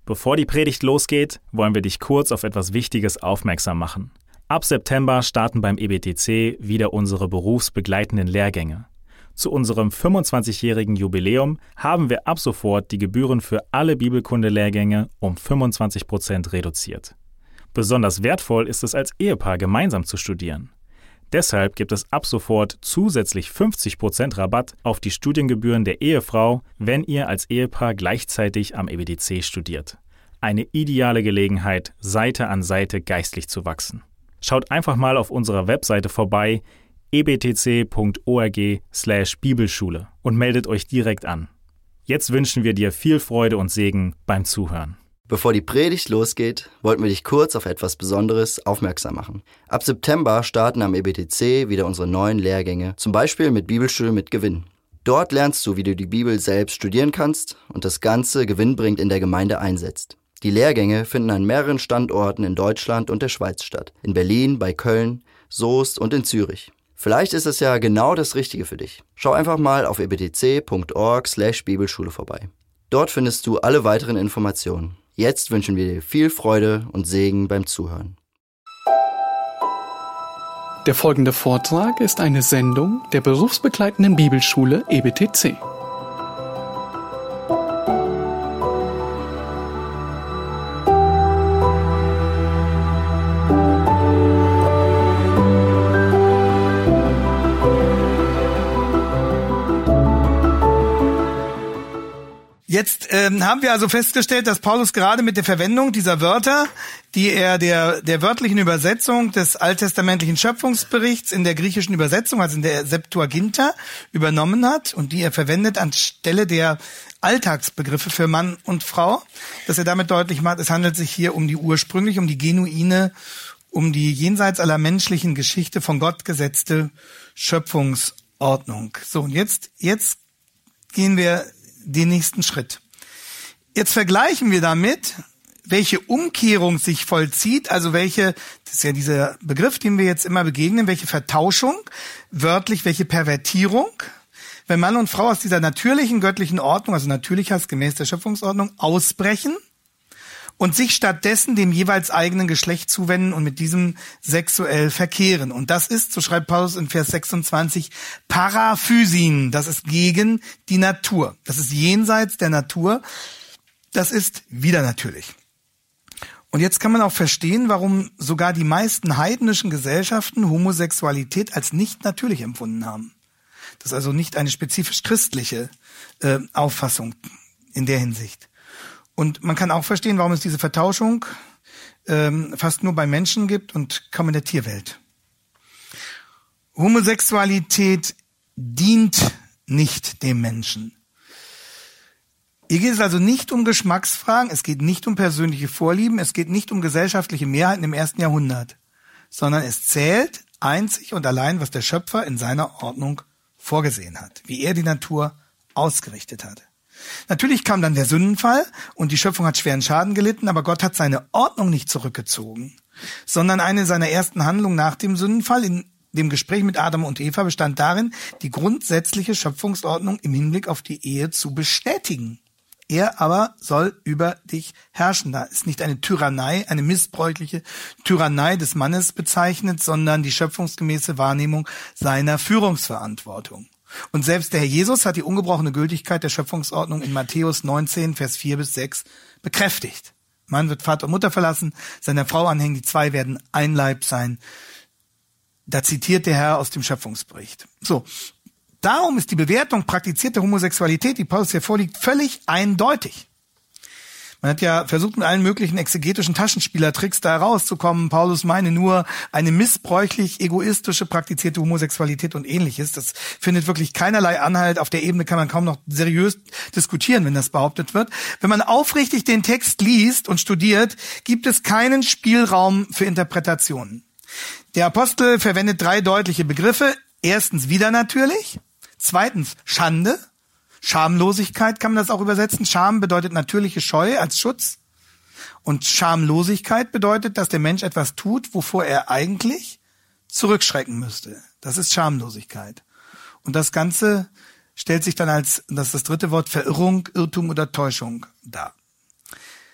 Bevor die Predigt losgeht, wollen wir dich kurz auf etwas Wichtiges aufmerksam machen. Ab September starten beim EBTC wieder unsere berufsbegleitenden Lehrgänge. Zu unserem 25-jährigen Jubiläum haben wir ab sofort die Gebühren für alle Bibelkunde-Lehrgänge um 25% reduziert. Besonders wertvoll ist es als Ehepaar gemeinsam zu studieren. Deshalb gibt es ab sofort zusätzlich 50% Rabatt auf die Studiengebühren der Ehefrau, wenn ihr als Ehepaar gleichzeitig am EBTC studiert. Eine ideale Gelegenheit, Seite an Seite geistlich zu wachsen. Schaut einfach mal auf unserer Webseite vorbei, ebtc.org/Bibelschule und meldet euch direkt an. Jetzt wünschen wir dir viel Freude und Segen beim Zuhören. Bevor die Predigt losgeht, wollten wir dich kurz auf etwas Besonderes aufmerksam machen. Ab September starten am EBTC wieder unsere neuen Lehrgänge, zum Beispiel mit Bibelschule mit Gewinn. Dort lernst du, wie du die Bibel selbst studieren kannst und das Ganze gewinnbringend in der Gemeinde einsetzt. Die Lehrgänge finden an mehreren Standorten in Deutschland und der Schweiz statt. In Berlin, bei Köln, Soest und in Zürich. Vielleicht ist es ja genau das Richtige für dich. Schau einfach mal auf ebtc.org/Bibelschule vorbei. Dort findest du alle weiteren Informationen. Jetzt wünschen wir dir viel Freude und Segen beim Zuhören. Der folgende Vortrag ist eine Sendung der berufsbegleitenden Bibelschule EBTC. Jetzt haben wir also festgestellt, dass Paulus gerade mit der Verwendung dieser Wörter, die er der wörtlichen Übersetzung des alttestamentlichen Schöpfungsberichts in der griechischen Übersetzung, also in der Septuaginta, übernommen hat und die er verwendet anstelle der Alltagsbegriffe für Mann und Frau, dass er damit deutlich macht, es handelt sich hier um die ursprüngliche, um die genuine, um die jenseits aller menschlichen Geschichte von Gott gesetzte Schöpfungsordnung. So, und jetzt gehen wir den nächsten Schritt. Jetzt vergleichen wir damit, welche Umkehrung sich vollzieht, also das ist ja dieser Begriff, dem wir jetzt immer begegnen, welche Vertauschung, wörtlich welche Pervertierung, wenn Mann und Frau aus dieser natürlichen göttlichen Ordnung, also natürlich heißt gemäß der Schöpfungsordnung, ausbrechen und sich stattdessen dem jeweils eigenen Geschlecht zuwenden und mit diesem sexuell verkehren. Und das ist, so schreibt Paulus in Vers 26, Paraphysin, das ist gegen die Natur. Das ist jenseits der Natur, das ist widernatürlich. Und jetzt kann man auch verstehen, warum sogar die meisten heidnischen Gesellschaften Homosexualität als nicht natürlich empfunden haben. Das ist also nicht eine spezifisch christliche Auffassung in der Hinsicht. Und man kann auch verstehen, warum es diese Vertauschung fast nur bei Menschen gibt und kaum in der Tierwelt. Homosexualität dient nicht dem Menschen. Hier geht es also nicht um Geschmacksfragen, es geht nicht um persönliche Vorlieben, es geht nicht um gesellschaftliche Mehrheiten im 1. Jahrhundert, sondern es zählt einzig und allein, was der Schöpfer in seiner Ordnung vorgesehen hat, wie er die Natur ausgerichtet hat. Natürlich kam dann der Sündenfall und die Schöpfung hat schweren Schaden gelitten, aber Gott hat seine Ordnung nicht zurückgezogen, sondern eine seiner ersten Handlungen nach dem Sündenfall in dem Gespräch mit Adam und Eva bestand darin, die grundsätzliche Schöpfungsordnung im Hinblick auf die Ehe zu bestätigen. Er aber soll über dich herrschen. Da ist nicht eine Tyrannei, eine missbräuchliche Tyrannei des Mannes bezeichnet, sondern die schöpfungsgemäße Wahrnehmung seiner Führungsverantwortung. Und selbst der Herr Jesus hat die ungebrochene Gültigkeit der Schöpfungsordnung in Matthäus 19, Vers 4-6 bekräftigt. Mann wird Vater und Mutter verlassen, seiner Frau anhängen, die zwei werden ein Leib sein. Da zitiert der Herr aus dem Schöpfungsbericht. So, darum ist die Bewertung praktizierter Homosexualität, die Paulus hier vorliegt, völlig eindeutig. Man hat ja versucht, mit allen möglichen exegetischen Taschenspielertricks da herauszukommen. Paulus meine nur eine missbräuchlich egoistische praktizierte Homosexualität und Ähnliches. Das findet wirklich keinerlei Anhalt. Auf der Ebene kann man kaum noch seriös diskutieren, wenn das behauptet wird. Wenn man aufrichtig den Text liest und studiert, gibt es keinen Spielraum für Interpretationen. Der Apostel verwendet 3 deutliche Begriffe. Erstens widernatürlich, zweitens Schande, Schamlosigkeit kann man das auch übersetzen. Scham bedeutet natürliche Scheu als Schutz. Und Schamlosigkeit bedeutet, dass der Mensch etwas tut, wovor er eigentlich zurückschrecken müsste. Das ist Schamlosigkeit. Und das Ganze stellt sich dann als, das ist das dritte Wort, Verirrung, Irrtum oder Täuschung dar.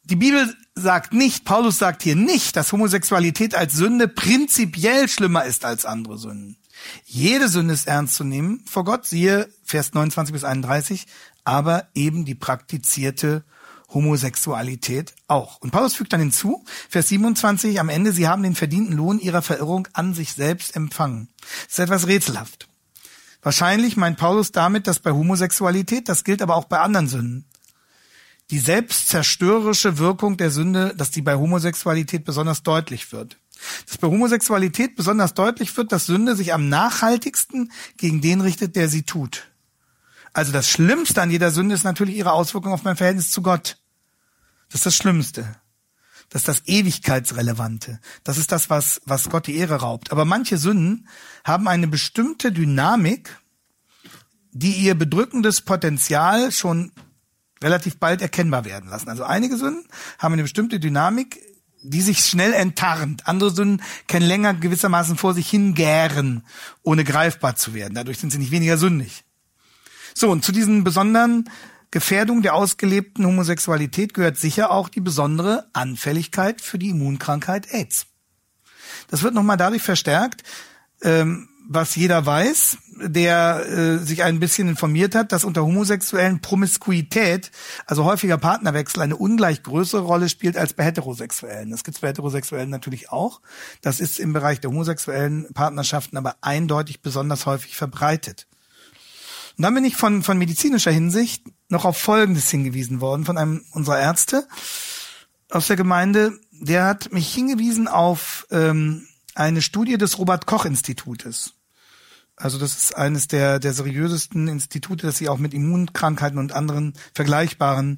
Die Bibel sagt nicht, Paulus sagt hier nicht, dass Homosexualität als Sünde prinzipiell schlimmer ist als andere Sünden. Jede Sünde ist ernst zu nehmen vor Gott, siehe Vers 29 bis 31, aber eben die praktizierte Homosexualität auch. Und Paulus fügt dann hinzu, Vers 27 am Ende, sie haben den verdienten Lohn ihrer Verirrung an sich selbst empfangen. Das ist etwas rätselhaft. Wahrscheinlich meint Paulus damit, dass bei Homosexualität, das gilt aber auch bei anderen Sünden, die selbstzerstörerische Wirkung der Sünde, dass die bei Homosexualität besonders deutlich wird. Dass bei Homosexualität besonders deutlich wird, dass Sünde sich am nachhaltigsten gegen den richtet, der sie tut. Also das Schlimmste an jeder Sünde ist natürlich ihre Auswirkung auf mein Verhältnis zu Gott. Das ist das Schlimmste. Das ist das Ewigkeitsrelevante. Das ist das, was Gott die Ehre raubt. Aber manche Sünden haben eine bestimmte Dynamik, die ihr bedrückendes Potenzial schon relativ bald erkennbar werden lassen. Also einige Sünden haben eine bestimmte Dynamik, die sich schnell enttarnt. Andere Sünden können länger gewissermaßen vor sich hingären, ohne greifbar zu werden. Dadurch sind sie nicht weniger sündig. So, und zu diesen besonderen Gefährdungen der ausgelebten Homosexualität gehört sicher auch die besondere Anfälligkeit für die Immunkrankheit AIDS. Das wird nochmal dadurch verstärkt, was jeder weiß, der sich ein bisschen informiert hat, dass unter Homosexuellen Promiskuität, also häufiger Partnerwechsel, eine ungleich größere Rolle spielt als bei Heterosexuellen. Das gibt es bei Heterosexuellen natürlich auch. Das ist im Bereich der homosexuellen Partnerschaften aber eindeutig besonders häufig verbreitet. Und dann bin ich von medizinischer Hinsicht noch auf Folgendes hingewiesen worden von einem unserer Ärzte aus der Gemeinde. Der hat mich hingewiesen auf eine Studie des Robert-Koch-Institutes. Also das ist eines der seriösesten Institute, das sich auch mit Immunkrankheiten und anderen vergleichbaren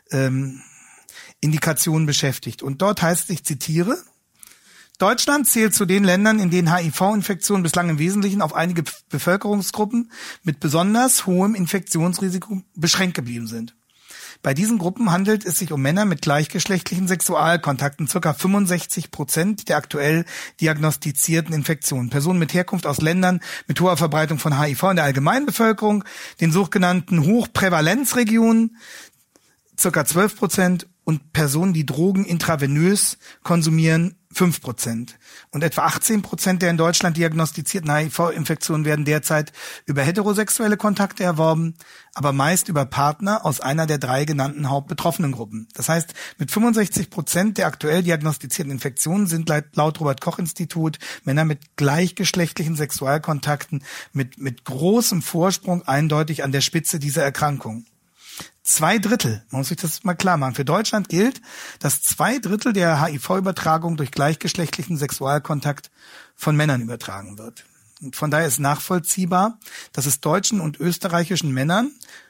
Indikationen beschäftigt. Und dort heißt es, ich zitiere, Deutschland zählt zu den Ländern, in denen HIV-Infektionen bislang im Wesentlichen auf einige Bevölkerungsgruppen mit besonders hohem Infektionsrisiko beschränkt geblieben sind. Bei diesen Gruppen handelt es sich um Männer mit gleichgeschlechtlichen Sexualkontakten, ca. 65% der aktuell diagnostizierten Infektionen. Personen mit Herkunft aus Ländern mit hoher Verbreitung von HIV in der Allgemeinbevölkerung, den sogenannten Hochprävalenzregionen, ca. 12%, und Personen, die Drogen intravenös konsumieren, 5%. Und etwa 18% der in Deutschland diagnostizierten HIV-Infektionen werden derzeit über heterosexuelle Kontakte erworben, aber meist über Partner aus einer der 3 genannten hauptbetroffenen Gruppen. Das heißt, mit 65% der aktuell diagnostizierten Infektionen sind laut Robert-Koch-Institut Männer mit gleichgeschlechtlichen Sexualkontakten mit großem Vorsprung eindeutig an der Spitze dieser Erkrankung. 2/3, man muss sich das mal klar machen. Für Deutschland gilt, dass 2/3 der HIV-Übertragung durch gleichgeschlechtlichen Sexualkontakt von Männern übertragen wird. Und von daher ist nachvollziehbar, dass es deutschen und österreichischen Männern,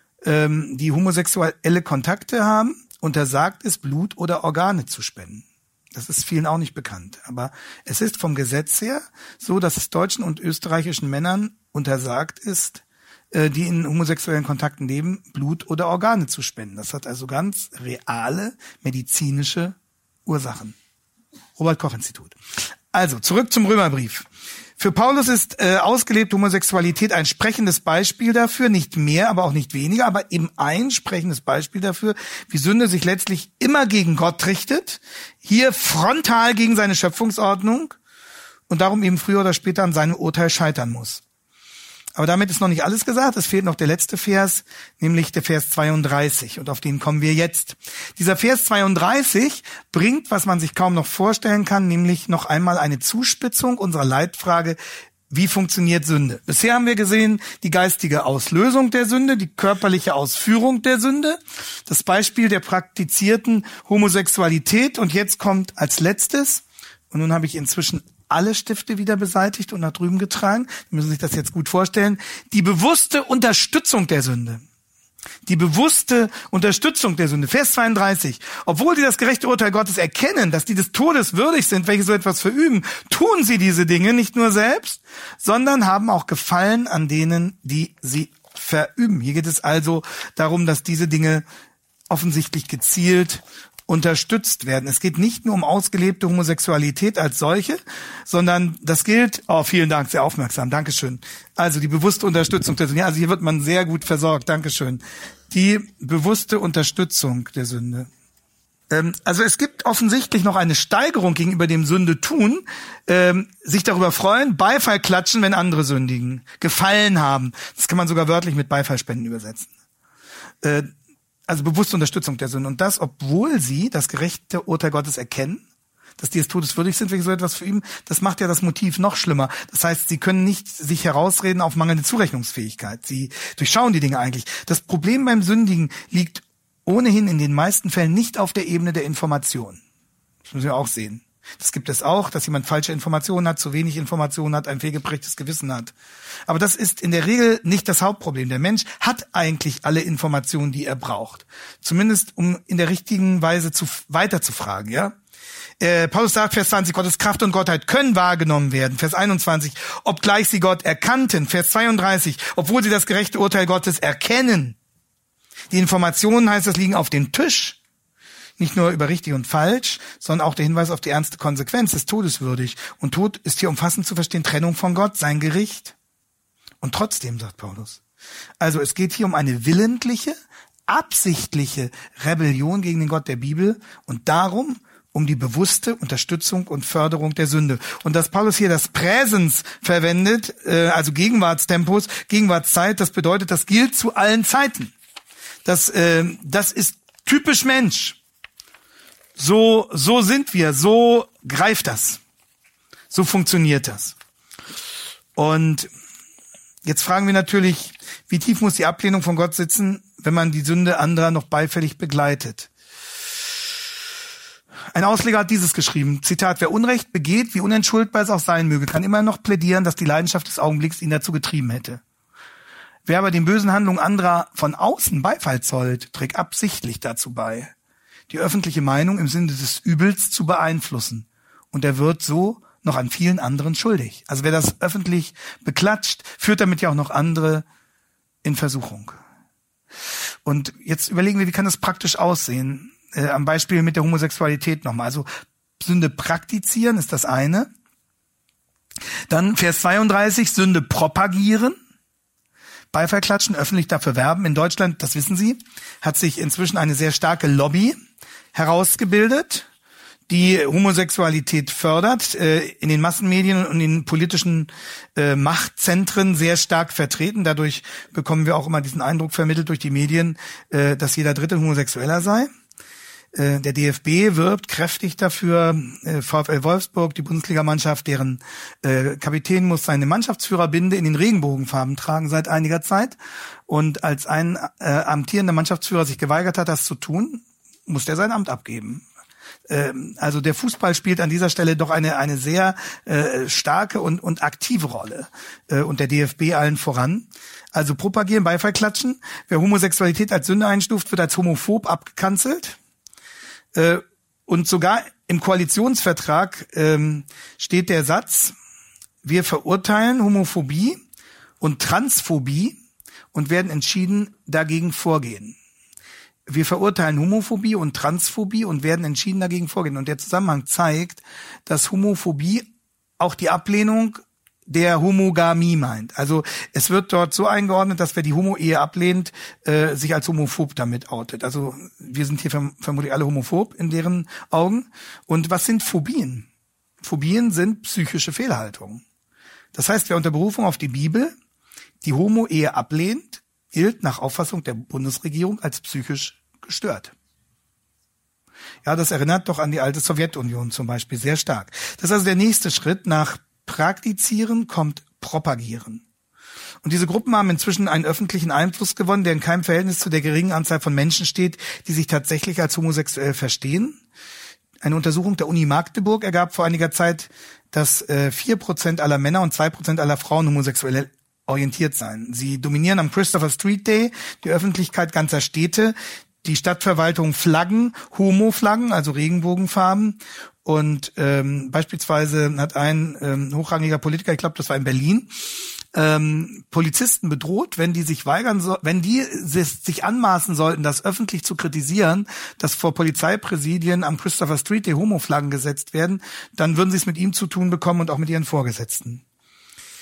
die homosexuelle Kontakte haben, untersagt ist, Blut oder Organe zu spenden. Das ist vielen auch nicht bekannt. Aber es ist vom Gesetz her so, dass es deutschen und österreichischen Männern untersagt ist, die in homosexuellen Kontakten leben, Blut oder Organe zu spenden. Das hat also ganz reale medizinische Ursachen. Robert-Koch-Institut. Also, zurück zum Römerbrief. Für Paulus ist ausgelebte Homosexualität ein sprechendes Beispiel dafür, nicht mehr, aber auch nicht weniger, aber eben ein sprechendes Beispiel dafür, wie Sünde sich letztlich immer gegen Gott richtet, hier frontal gegen seine Schöpfungsordnung und darum eben früher oder später an seinem Urteil scheitern muss. Aber damit ist noch nicht alles gesagt. Es fehlt noch der letzte Vers, nämlich der Vers 32. Und auf den kommen wir jetzt. Dieser Vers 32 bringt, was man sich kaum noch vorstellen kann, nämlich noch einmal eine Zuspitzung unserer Leitfrage, wie funktioniert Sünde? Bisher haben wir gesehen, die geistige Auslösung der Sünde, die körperliche Ausführung der Sünde, das Beispiel der praktizierten Homosexualität. Und jetzt kommt als letztes, und nun habe ich inzwischen alle Stifte wieder beseitigt und nach drüben getragen. Sie müssen sich das jetzt gut vorstellen. Die bewusste Unterstützung der Sünde. Die bewusste Unterstützung der Sünde. Vers 32. Obwohl sie das gerechte Urteil Gottes erkennen, dass die des Todes würdig sind, welche so etwas verüben, tun sie diese Dinge nicht nur selbst, sondern haben auch Gefallen an denen, die sie verüben. Hier geht es also darum, dass diese Dinge offensichtlich gezielt unterstützt werden. Es geht nicht nur um ausgelebte Homosexualität als solche, sondern das gilt, vielen Dank, sehr aufmerksam, Dankeschön. Also die bewusste Unterstützung der Sünde. Also hier wird man sehr gut versorgt, Dankeschön. Die bewusste Unterstützung der Sünde. Also es gibt offensichtlich noch eine Steigerung gegenüber dem Sünde tun, sich darüber freuen, Beifall klatschen, wenn andere sündigen, Gefallen haben. Das kann man sogar wörtlich mit Beifall spenden übersetzen. Also bewusste Unterstützung der Sünde. Und das, obwohl sie das gerechte Urteil Gottes erkennen, dass die des Todes würdig sind, wegen so etwas verüben, das macht ja das Motiv noch schlimmer. Das heißt, sie können nicht sich herausreden auf mangelnde Zurechnungsfähigkeit. Sie durchschauen die Dinge eigentlich. Das Problem beim Sündigen liegt ohnehin in den meisten Fällen nicht auf der Ebene der Information. Das müssen wir auch sehen. Das gibt es auch, dass jemand falsche Informationen hat, zu wenig Informationen hat, ein fehlgeprägtes Gewissen hat. Aber das ist in der Regel nicht das Hauptproblem. Der Mensch hat eigentlich alle Informationen, die er braucht. Zumindest, um in der richtigen Weise weiter zu fragen, ja. Paulus sagt, Vers 20, Gottes Kraft und Gottheit können wahrgenommen werden. Vers 21, obgleich sie Gott erkannten. Vers 32, obwohl sie das gerechte Urteil Gottes erkennen. Die Informationen, heißt es, liegen auf dem Tisch. Nicht nur über richtig und falsch, sondern auch der Hinweis auf die ernste Konsequenz ist todeswürdig. Und Tod ist hier umfassend zu verstehen, Trennung von Gott, sein Gericht. Und trotzdem, sagt Paulus. Also es geht hier um eine willentliche, absichtliche Rebellion gegen den Gott der Bibel und darum, um die bewusste Unterstützung und Förderung der Sünde. Und dass Paulus hier das Präsens verwendet, also Gegenwartstempos, Gegenwartszeit, das bedeutet, das gilt zu allen Zeiten. Das ist typisch Mensch. So sind wir, so greift das. So funktioniert das. Und jetzt fragen wir natürlich, wie tief muss die Ablehnung von Gott sitzen, wenn man die Sünde anderer noch beifällig begleitet? Ein Ausleger hat dieses geschrieben, Zitat, wer Unrecht begeht, wie unentschuldbar es auch sein möge, kann immer noch plädieren, dass die Leidenschaft des Augenblicks ihn dazu getrieben hätte. Wer aber den bösen Handlungen anderer von außen Beifall zollt, trägt absichtlich dazu bei, die öffentliche Meinung im Sinne des Übels zu beeinflussen. Und er wird so noch an vielen anderen schuldig. Also wer das öffentlich beklatscht, führt damit ja auch noch andere in Versuchung. Und jetzt überlegen wir, wie kann das praktisch aussehen? Am Beispiel mit der Homosexualität nochmal. Also Sünde praktizieren ist das eine. Dann Vers 32, Sünde propagieren. Beifall klatschen, öffentlich dafür werben. In Deutschland, das wissen Sie, hat sich inzwischen eine sehr starke Lobby herausgebildet, die Homosexualität fördert, in den Massenmedien und in politischen Machtzentren sehr stark vertreten. Dadurch bekommen wir auch immer diesen Eindruck vermittelt durch die Medien, dass jeder Dritte Homosexueller sei. Der DFB wirbt kräftig dafür. VfL Wolfsburg, die Bundesligamannschaft, deren Kapitän muss seine Mannschaftsführerbinde in den Regenbogenfarben tragen seit einiger Zeit. Und als ein amtierender Mannschaftsführer sich geweigert hat, das zu tun, muss der sein Amt abgeben. Also der Fußball spielt an dieser Stelle doch eine sehr starke und aktive Rolle. Und der DFB allen voran. Also propagieren, Beifall klatschen. Wer Homosexualität als Sünde einstuft, wird als homophob abgekanzelt. Und sogar im Koalitionsvertrag steht der Satz, wir verurteilen Homophobie und Transphobie und werden entschieden dagegen vorgehen. Wir verurteilen Homophobie und Transphobie und werden entschieden dagegen vorgehen. Und der Zusammenhang zeigt, dass Homophobie auch die Ablehnung der Homogamie meint. Also es wird dort so eingeordnet, dass wer die Homo-Ehe ablehnt, sich als homophob damit outet. Also wir sind hier vermutlich alle homophob in deren Augen. Und was sind Phobien? Phobien sind psychische Fehlhaltungen. Das heißt, wer unter Berufung auf die Bibel die Homo-Ehe ablehnt, gilt nach Auffassung der Bundesregierung als psychisch gestört. Ja, das erinnert doch an die alte Sowjetunion zum Beispiel sehr stark. Das ist also der nächste Schritt. Nach Praktizieren kommt Propagieren. Und diese Gruppen haben inzwischen einen öffentlichen Einfluss gewonnen, der in keinem Verhältnis zu der geringen Anzahl von Menschen steht, die sich tatsächlich als homosexuell verstehen. Eine Untersuchung der Uni Magdeburg ergab vor einiger Zeit, dass 4% aller Männer und 2% aller Frauen homosexuell orientiert seien. Sie dominieren am Christopher Street Day die Öffentlichkeit ganzer Städte. Die Stadtverwaltung flaggen, Homo-Flaggen, also Regenbogenfarben. Und beispielsweise hat ein hochrangiger Politiker, ich glaube, das war in Berlin, Polizisten bedroht, wenn die sich sich anmaßen sollten, das öffentlich zu kritisieren, dass vor Polizeipräsidien am Christopher Street Day Homo-Flaggen gesetzt werden, dann würden sie es mit ihm zu tun bekommen und auch mit ihren Vorgesetzten.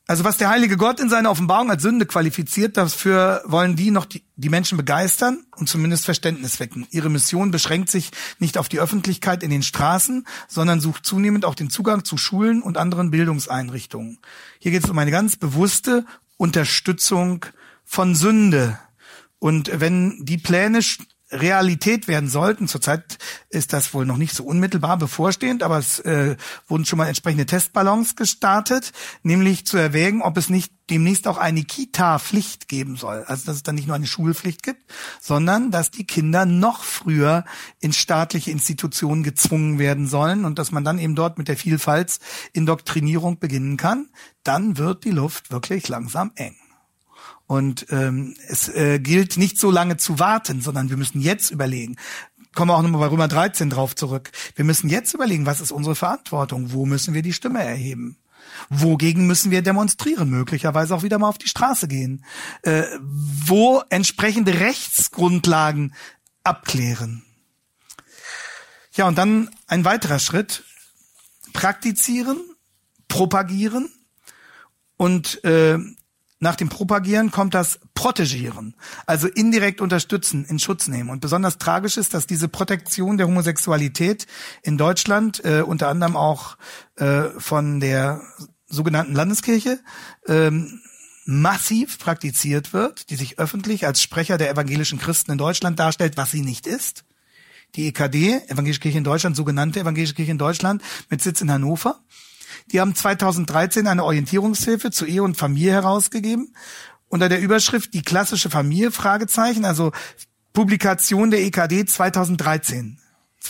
Also was der heilige Gott in seiner Offenbarung als Sünde qualifiziert, dafür wollen die noch die Menschen begeistern und zumindest Verständnis wecken. Ihre Mission beschränkt sich nicht auf die Öffentlichkeit in den Straßen, sondern sucht zunehmend auch den Zugang zu Schulen und anderen Bildungseinrichtungen. Hier geht es um eine ganz bewusste Unterstützung von Sünde. Und wenn die Pläne Realität werden sollten. Zurzeit ist das wohl noch nicht so unmittelbar bevorstehend, aber es wurden schon mal entsprechende Testballons gestartet, nämlich zu erwägen, ob es nicht demnächst auch eine Kita-Pflicht geben soll. Also dass es dann nicht nur eine Schulpflicht gibt, sondern dass die Kinder noch früher in staatliche Institutionen gezwungen werden sollen und dass man dann eben dort mit der Vielfaltsindoktrinierung beginnen kann. Dann wird die Luft wirklich langsam eng. Und es gilt nicht so lange zu warten, sondern wir müssen jetzt überlegen. Kommen wir auch nochmal bei Römer 13 drauf zurück. Wir müssen jetzt überlegen, was ist unsere Verantwortung? Wo müssen wir die Stimme erheben? Wogegen müssen wir demonstrieren? Möglicherweise auch wieder mal auf die Straße gehen. Wo entsprechende Rechtsgrundlagen abklären? Ja, und dann ein weiterer Schritt. Praktizieren, propagieren und nach dem Propagieren kommt das Protegieren, also indirekt unterstützen, in Schutz nehmen. Und besonders tragisch ist, dass diese Protektion der Homosexualität in Deutschland, unter anderem auch von der sogenannten Landeskirche, massiv praktiziert wird, die sich öffentlich als Sprecher der evangelischen Christen in Deutschland darstellt, was sie nicht ist. Die EKD, Evangelische Kirche in Deutschland, sogenannte Evangelische Kirche in Deutschland, mit Sitz in Hannover. Die haben 2013 eine Orientierungshilfe zu Ehe und Familie herausgegeben, unter der Überschrift Die klassische Familie, Fragezeichen, also Publikation der EKD 2013.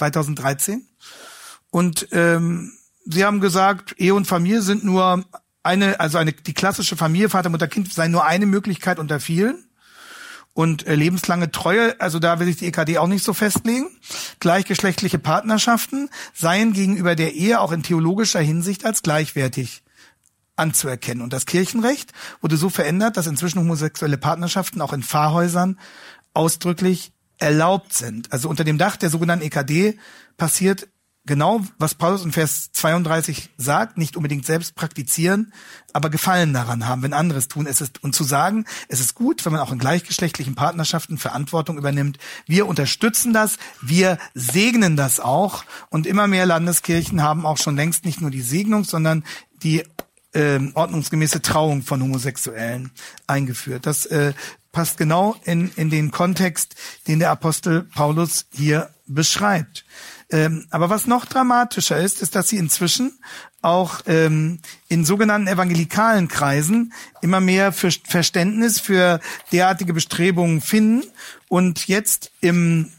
Und sie haben gesagt, Ehe und Familie sind nur die klassische Familie, Vater, Mutter, Kind, sei nur eine Möglichkeit unter vielen. Und lebenslange Treue, also da will sich die EKD auch nicht so festlegen. Gleichgeschlechtliche Partnerschaften seien gegenüber der Ehe auch in theologischer Hinsicht als gleichwertig anzuerkennen. Und das Kirchenrecht wurde so verändert, dass inzwischen homosexuelle Partnerschaften auch in Pfarrhäusern ausdrücklich erlaubt sind. Also unter dem Dach der sogenannten EKD passiert genau, was Paulus in Vers 32 sagt, nicht unbedingt selbst praktizieren, aber Gefallen daran haben, wenn andere es tun. Und zu sagen, es ist gut, wenn man auch in gleichgeschlechtlichen Partnerschaften Verantwortung übernimmt. Wir unterstützen das, wir segnen das auch. Und immer mehr Landeskirchen haben auch schon längst nicht nur die Segnung, sondern die ordnungsgemäße Trauung von Homosexuellen eingeführt. Das passt genau in den Kontext, den der Apostel Paulus hier beschreibt. Aber was noch dramatischer ist, dass sie inzwischen auch in sogenannten evangelikalen Kreisen immer mehr Verständnis für derartige Bestrebungen finden. Und jetzt im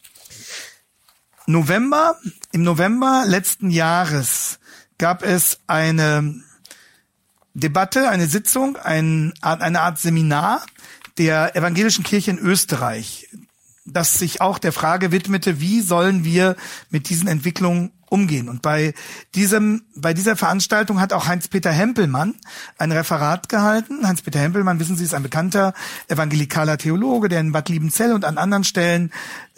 November letzten Jahres gab es eine Debatte, eine Sitzung, eine Art Seminar der Evangelischen Kirche in Österreich, das sich auch der Frage widmete, wie sollen wir mit diesen Entwicklungen umgehen. Und bei dieser Veranstaltung hat auch Heinz-Peter Hempelmann ein Referat gehalten. Heinz-Peter Hempelmann, wissen Sie, ist ein bekannter evangelikaler Theologe, der in Bad Liebenzell und an anderen Stellen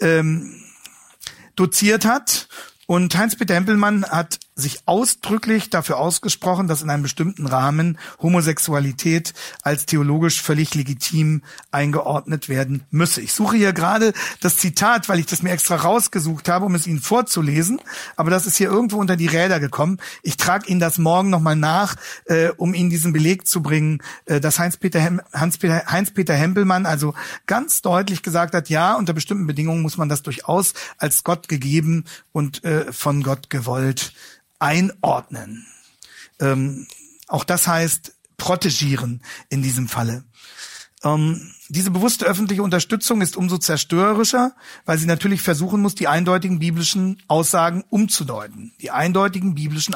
doziert hat. Und Heinz-Peter Hempelmann hat sich ausdrücklich dafür ausgesprochen, dass in einem bestimmten Rahmen Homosexualität als theologisch völlig legitim eingeordnet werden müsse. Ich suche hier gerade das Zitat, weil ich das mir extra rausgesucht habe, um es Ihnen vorzulesen, aber das ist hier irgendwo unter die Räder gekommen. Ich trage Ihnen das morgen nochmal nach, um Ihnen diesen Beleg zu bringen, dass Heinz-Peter Hempelmann also ganz deutlich gesagt hat, ja, unter bestimmten Bedingungen muss man das durchaus als Gott gegeben und von Gott gewollt einordnen. Auch das heißt protegieren in diesem Falle. Diese bewusste öffentliche Unterstützung ist umso zerstörerischer, weil sie natürlich versuchen muss, die eindeutigen biblischen Aussagen umzudeuten.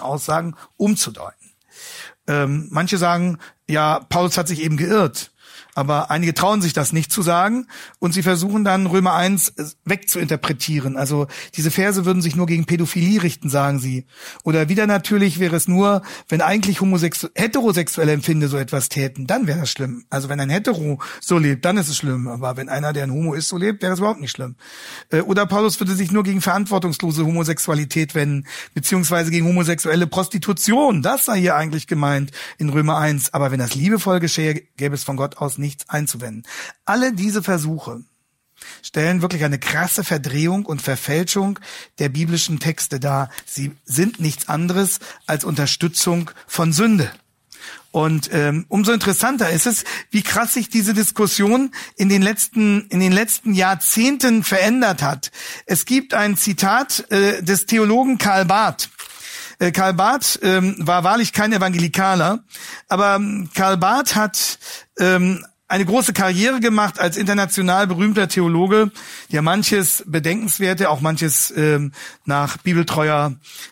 Manche sagen, ja, Paulus hat sich eben geirrt. Aber einige trauen sich das nicht zu sagen und sie versuchen dann Römer 1 wegzuinterpretieren. Also diese Verse würden sich nur gegen Pädophilie richten, sagen sie. Oder wieder natürlich wäre es nur, wenn eigentlich heterosexuelle Empfinde so etwas täten, dann wäre das schlimm. Also wenn ein Hetero so lebt, dann ist es schlimm. Aber wenn einer, der ein Homo ist, so lebt, wäre es überhaupt nicht schlimm. Oder Paulus würde sich nur gegen verantwortungslose Homosexualität wenden, beziehungsweise gegen homosexuelle Prostitution. Das sei hier eigentlich gemeint in Römer 1. Aber wenn das liebevoll geschehe, gäbe es von Gott aus nichts einzuwenden. Alle diese Versuche stellen wirklich eine krasse Verdrehung und Verfälschung der biblischen Texte dar. Sie sind nichts anderes als Unterstützung von Sünde. Und umso interessanter ist es, wie krass sich diese Diskussion in den letzten Jahrzehnten verändert hat. Es gibt ein Zitat des Theologen Karl Barth. Karl Barth war wahrlich kein Evangelikaler, aber Karl Barth hat eine große Karriere gemacht als international berühmter Theologe, der manches Bedenkenswerte, auch manches nach bibeltreuer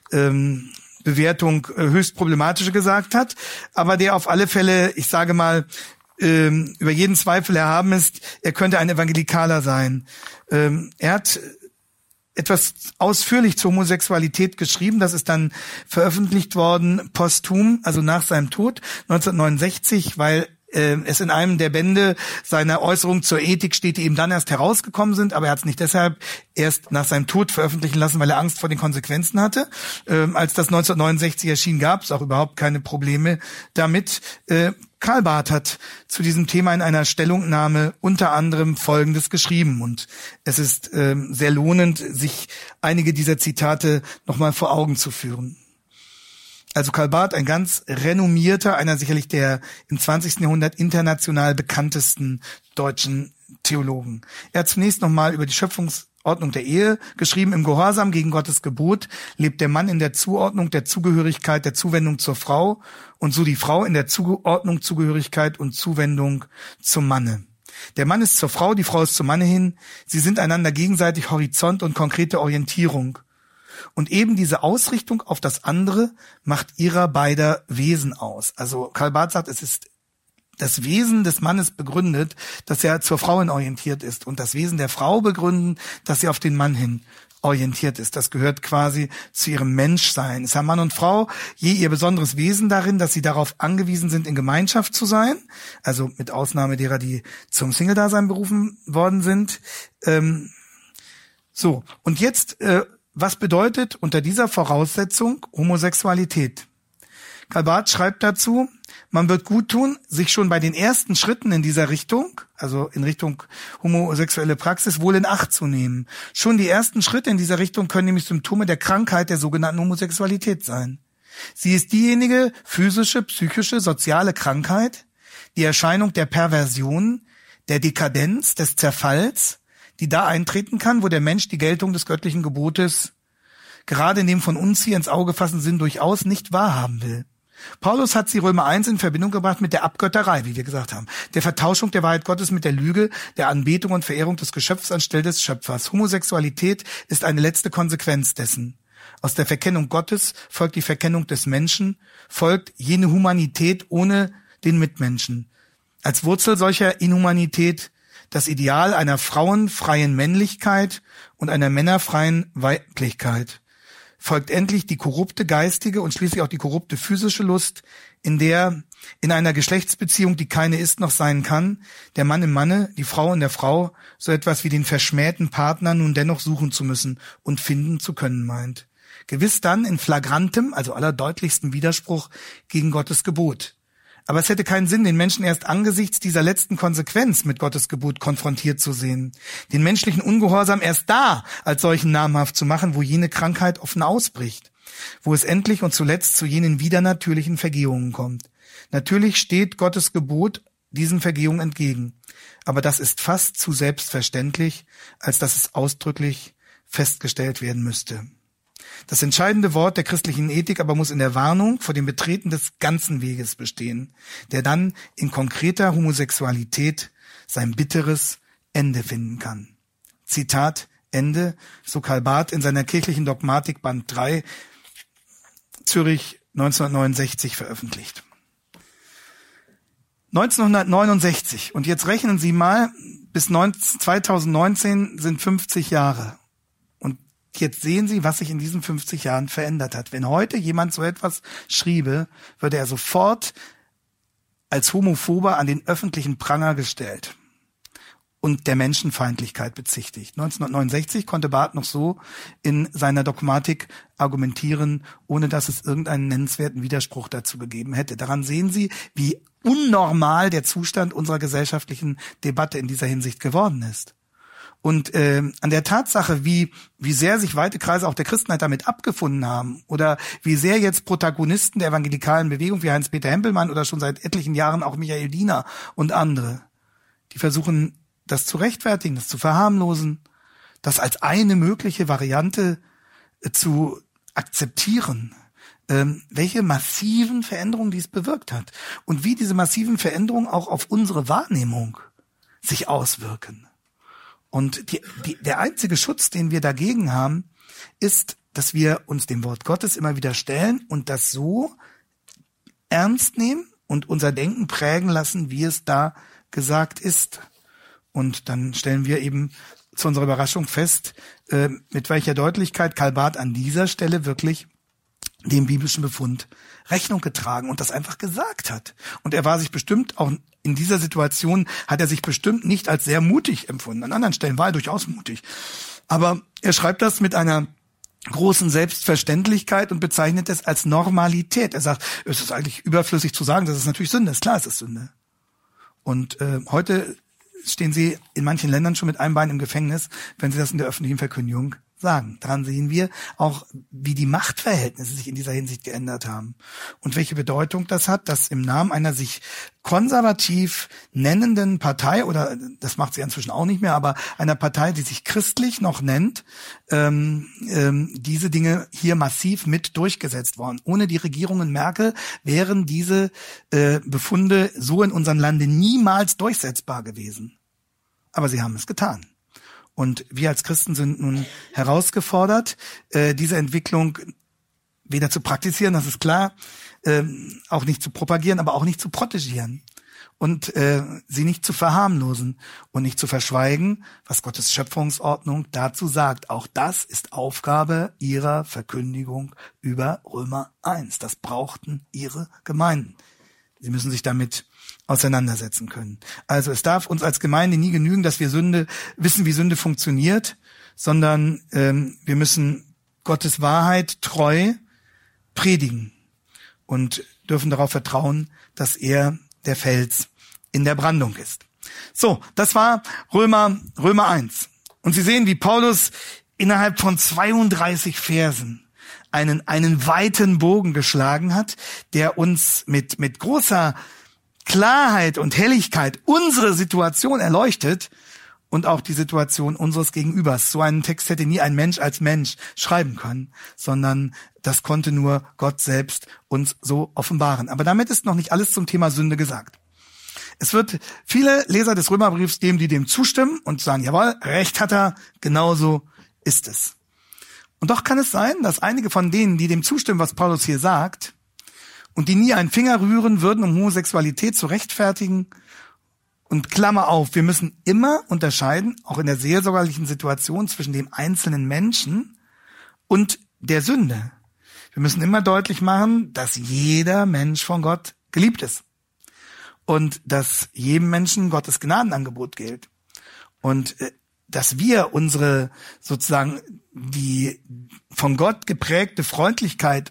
Bewertung höchst problematische gesagt hat, aber der auf alle Fälle, ich sage mal, über jeden Zweifel erhaben ist, er könnte ein Evangelikaler sein. Er hat etwas ausführlich zur Homosexualität geschrieben, das ist dann veröffentlicht worden posthum, also nach seinem Tod 1969, weil es in einem der Bände seiner Äußerung zur Ethik steht, die eben dann erst herausgekommen sind, aber er hat es nicht deshalb erst nach seinem Tod veröffentlichen lassen, weil er Angst vor den Konsequenzen hatte. Als das 1969 erschien, gab es auch überhaupt keine Probleme damit. Karl Barth hat zu diesem Thema in einer Stellungnahme unter anderem Folgendes geschrieben und es ist sehr lohnend, sich einige dieser Zitate nochmal vor Augen zu führen. Also Karl Barth, ein ganz renommierter, einer sicherlich der im 20. Jahrhundert international bekanntesten deutschen Theologen. Er hat zunächst nochmal über die Schöpfungsordnung der Ehe geschrieben. Im Gehorsam gegen Gottes Gebot lebt der Mann in der Zuordnung, der Zugehörigkeit, der Zuwendung zur Frau und so die Frau in der Zuordnung, Zugehörigkeit und Zuwendung zum Manne. Der Mann ist zur Frau, die Frau ist zum Manne hin. Sie sind einander gegenseitig Horizont und konkrete Orientierung. Und eben diese Ausrichtung auf das andere macht ihrer beider Wesen aus. Also Karl Barth sagt, es ist das Wesen des Mannes begründet, dass er zur Frau hin orientiert ist und das Wesen der Frau begründen, dass sie auf den Mann hin orientiert ist. Das gehört quasi zu ihrem Menschsein. Es haben Mann und Frau je ihr besonderes Wesen darin, dass sie darauf angewiesen sind, in Gemeinschaft zu sein. Also mit Ausnahme derer, die zum Single-Dasein berufen worden sind. Und jetzt was bedeutet unter dieser Voraussetzung Homosexualität? Karl Barth schreibt dazu, man wird gut tun, sich schon bei den ersten Schritten in dieser Richtung, also in Richtung homosexuelle Praxis, wohl in Acht zu nehmen. Schon die ersten Schritte in dieser Richtung können nämlich Symptome der Krankheit der sogenannten Homosexualität sein. Sie ist diejenige physische, psychische, soziale Krankheit, die Erscheinung der Perversion, der Dekadenz, des Zerfalls, die da eintreten kann, wo der Mensch die Geltung des göttlichen Gebotes gerade in dem von uns hier ins Auge fassenden Sinn durchaus nicht wahrhaben will. Paulus hat sie Römer 1 in Verbindung gebracht mit der Abgötterei, wie wir gesagt haben, der Vertauschung der Wahrheit Gottes mit der Lüge, der Anbetung und Verehrung des Geschöpfs anstelle des Schöpfers. Homosexualität ist eine letzte Konsequenz dessen. Aus der Verkennung Gottes folgt die Verkennung des Menschen, folgt jene Humanität ohne den Mitmenschen. Als Wurzel solcher Inhumanität das Ideal einer frauenfreien Männlichkeit und einer männerfreien Weiblichkeit. Folgt endlich die korrupte geistige und schließlich auch die korrupte physische Lust, in der in einer Geschlechtsbeziehung, die keine ist noch sein kann, der Mann im Manne, die Frau in der Frau, so etwas wie den verschmähten Partner nun dennoch suchen zu müssen und finden zu können meint. Gewiss dann in flagrantem, also allerdeutlichstem Widerspruch gegen Gottes Gebot. Aber es hätte keinen Sinn, den Menschen erst angesichts dieser letzten Konsequenz mit Gottes Gebot konfrontiert zu sehen. Den menschlichen Ungehorsam erst da als solchen namhaft zu machen, wo jene Krankheit offen ausbricht. Wo es endlich und zuletzt zu jenen widernatürlichen Vergehungen kommt. Natürlich steht Gottes Gebot diesen Vergehungen entgegen. Aber das ist fast zu selbstverständlich, als dass es ausdrücklich festgestellt werden müsste. Das entscheidende Wort der christlichen Ethik aber muss in der Warnung vor dem Betreten des ganzen Weges bestehen, der dann in konkreter Homosexualität sein bitteres Ende finden kann. Zitat Ende, so Karl Barth in seiner kirchlichen Dogmatik Band 3, Zürich 1969 veröffentlicht. 1969. Und jetzt rechnen Sie mal, bis 2019 sind 50 Jahre. Und jetzt sehen Sie, was sich in diesen 50 Jahren verändert hat. Wenn heute jemand so etwas schriebe, würde er sofort als Homophober an den öffentlichen Pranger gestellt und der Menschenfeindlichkeit bezichtigt. 1969 konnte Barth noch so in seiner Dogmatik argumentieren, ohne dass es irgendeinen nennenswerten Widerspruch dazu gegeben hätte. Daran sehen Sie, wie unnormal der Zustand unserer gesellschaftlichen Debatte in dieser Hinsicht geworden ist. Und an der Tatsache, wie sehr sich weite Kreise auch der Christenheit damit abgefunden haben oder wie sehr jetzt Protagonisten der evangelikalen Bewegung wie Heinz-Peter Hempelmann oder schon seit etlichen Jahren auch Michael Diener und andere, die versuchen, das zu rechtfertigen, das zu verharmlosen, das als eine mögliche Variante zu akzeptieren, welche massiven Veränderungen dies bewirkt hat und wie diese massiven Veränderungen auch auf unsere Wahrnehmung sich auswirken. Und der einzige Schutz, den wir dagegen haben, ist, dass wir uns dem Wort Gottes immer wieder stellen und das so ernst nehmen und unser Denken prägen lassen, wie es da gesagt ist. Und dann stellen wir eben zu unserer Überraschung fest, mit welcher Deutlichkeit Karl Barth an dieser Stelle wirklich dem biblischen Befund Rechnung getragen und das einfach gesagt hat. Und er war sich bestimmt, auch in dieser Situation, hat er sich bestimmt nicht als sehr mutig empfunden. An anderen Stellen war er durchaus mutig. Aber er schreibt das mit einer großen Selbstverständlichkeit und bezeichnet es als Normalität. Er sagt, es ist eigentlich überflüssig zu sagen, dass es natürlich Sünde ist. Klar, es ist Sünde. Und heute stehen sie in manchen Ländern schon mit einem Bein im Gefängnis, wenn sie das in der öffentlichen Verkündigung sagen. Daran sehen wir auch, wie die Machtverhältnisse sich in dieser Hinsicht geändert haben und welche Bedeutung das hat, dass im Namen einer sich konservativ nennenden Partei, oder das macht sie inzwischen auch nicht mehr, aber einer Partei, die sich christlich noch nennt, diese Dinge hier massiv mit durchgesetzt worden. Ohne die Regierungen Merkel wären diese Befunde so in unserem Lande niemals durchsetzbar gewesen. Aber sie haben es getan. Und wir als Christen sind nun herausgefordert, diese Entwicklung weder zu praktizieren, das ist klar, auch nicht zu propagieren, aber auch nicht zu protegieren und sie nicht zu verharmlosen und nicht zu verschweigen, was Gottes Schöpfungsordnung dazu sagt. Auch das ist Aufgabe ihrer Verkündigung über Römer 1. Das brauchten ihre Gemeinden. Sie müssen sich damit auseinandersetzen können. Also es darf uns als Gemeinde nie genügen, dass wir wissen, wie Sünde funktioniert, sondern wir müssen Gottes Wahrheit treu predigen und dürfen darauf vertrauen, dass er der Fels in der Brandung ist. So, das war Römer 1. Und Sie sehen, wie Paulus innerhalb von 32 Versen einen weiten Bogen geschlagen hat, der uns mit großer Klarheit und Helligkeit unsere Situation erleuchtet und auch die Situation unseres Gegenübers. So einen Text hätte nie ein Mensch als Mensch schreiben können, sondern das konnte nur Gott selbst uns so offenbaren. Aber damit ist noch nicht alles zum Thema Sünde gesagt. Es wird viele Leser des Römerbriefs geben, die dem zustimmen und sagen, jawohl, recht hat er, genauso ist es. Und doch kann es sein, dass einige von denen, die dem zustimmen, was Paulus hier sagt, und die nie einen Finger rühren würden, um Homosexualität zu rechtfertigen, und Klammer auf, wir müssen immer unterscheiden, auch in der seelsorgerlichen Situation, zwischen dem einzelnen Menschen und der Sünde. Wir müssen immer deutlich machen, dass jeder Mensch von Gott geliebt ist und dass jedem Menschen Gottes Gnadenangebot gilt und dass wir unsere sozusagen die von Gott geprägte Freundlichkeit